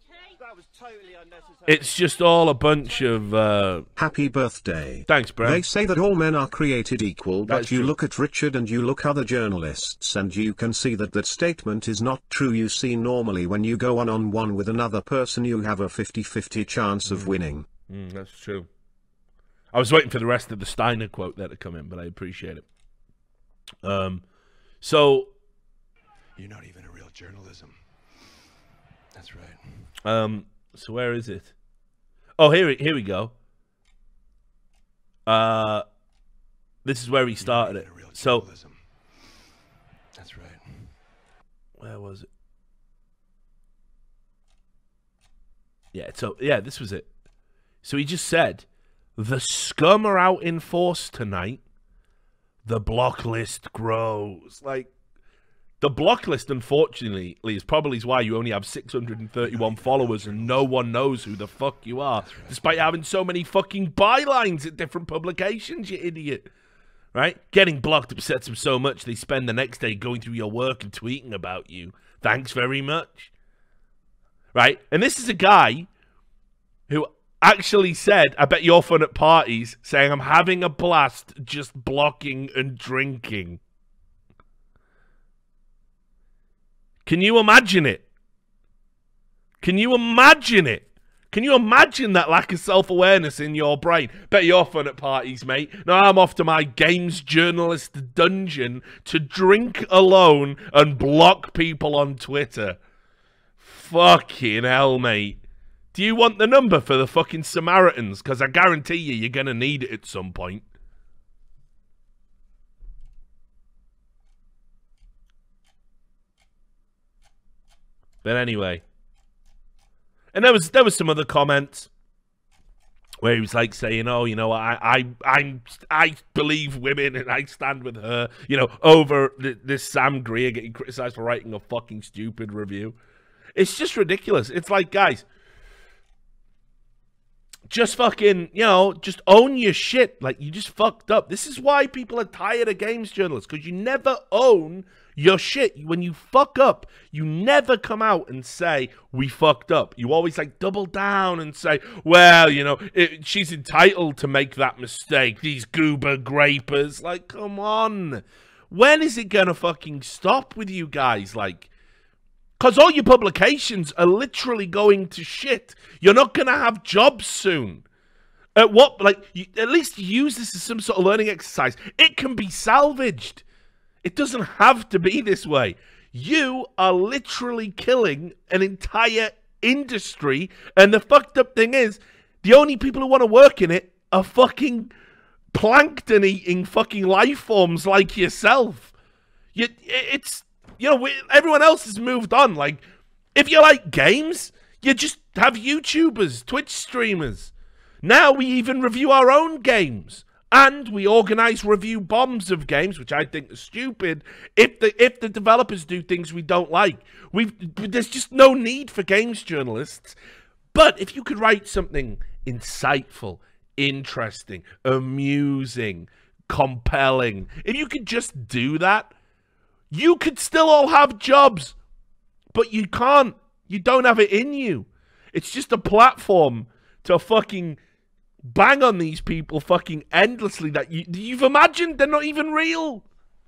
It's just all a bunch of... Uh... Happy birthday. Thanks, bro. They say that all men are created equal, but That's you true. look at Richard and you look other journalists and you can see that that statement is not true. You see, normally when you go one-on-one with another person, you have a fifty fifty chance of winning. Mm, that's true. I was waiting for the rest of the Steiner quote there to come in, but I appreciate it. Um, so... You're not even a real journalism. That's right. Um... So where is it? Oh, here, here we go. Uh, this is where he started it. So, that's right. Where was it? Yeah. So yeah, this was it. So he just said, "The scum are out in force tonight. The block list grows." Like. The block list, unfortunately, is probably why you only have six hundred thirty-one followers and no one knows who the fuck you are, despite having so many fucking bylines at different publications, you idiot. Right? Getting blocked upsets them so much they spend the next day going through your work and tweeting about you. Thanks very much. Right? And this is a guy who actually said, I bet you're fun at parties, saying, I'm having a blast just blocking and drinking. Can you imagine it? Can you imagine it? Can you imagine that lack of self-awareness in your brain? Bet you're fun at parties, mate. Now I'm off to my games journalist dungeon to drink alone and block people on Twitter. Fucking hell, mate. Do you want the number for the fucking Samaritans? Because I guarantee you, you're going to need it at some point. But anyway, and there was there was some other comments where he was like saying, "Oh, you know, I I I I believe women and I stand with her." You know, over th this Sam Greer getting criticized for writing a fucking stupid review. It's just ridiculous. It's like, guys, just fucking, you know, just own your shit. Like, you just fucked up. This is why people are tired of games journalists, because you never own your shit. When you fuck up, you never come out and say, we fucked up. You always, like, double down and say, well, you know, it, she's entitled to make that mistake. These goober grapers. Like, come on. When is it gonna fucking stop with you guys? Like, because all your publications are literally going to shit. You're not going to have jobs soon. At what, like, you, at least use this as some sort of learning exercise. It can be salvaged. It doesn't have to be this way. You are literally killing an entire industry. And the fucked up thing is, the only people who want to work in it are fucking plankton-eating fucking life forms like yourself. You, it's... You know, we, everyone else has moved on. Like, if you like games, you just have YouTubers, Twitch streamers. Now we even review our own games. And we organize review bombs of games, which I think is stupid, if the if the developers do things we don't like. We've, there's just no need for games journalists. But if you could write something insightful, interesting, amusing, compelling, if you could just do that, you could still all have jobs, but you can't. You don't have it in you. It's just a platform to fucking bang on these people fucking endlessly that you, you've imagined they're not even real.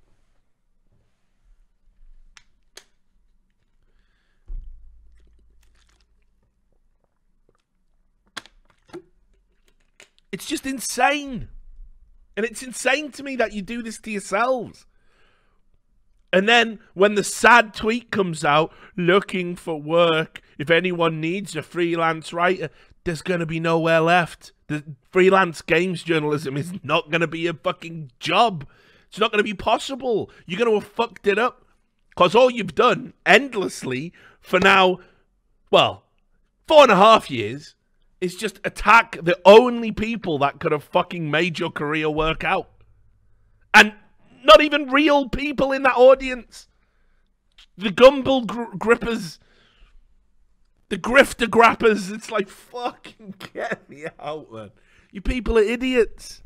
It's just insane. And it's insane to me that you do this to yourselves. And then when the sad tweet comes out, looking for work, if anyone needs a freelance writer, there's going to be nowhere left. The freelance games journalism is not going to be a fucking job. It's not going to be possible. You're going to have fucked it up. Because all you've done endlessly for now, well, four and a half years, is just attack the only people that could have fucking made your career work out. And not even real people in that audience. The Gumball gr grippers. The grifter grappers. It's like, fucking get me out, man. You people are idiots.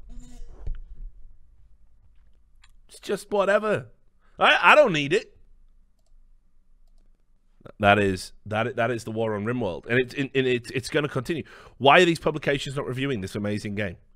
It's just whatever. I, I don't need it. That is that that is the war on RimWorld, and it's and it's it's going to continue. Why are these publications not reviewing this amazing game?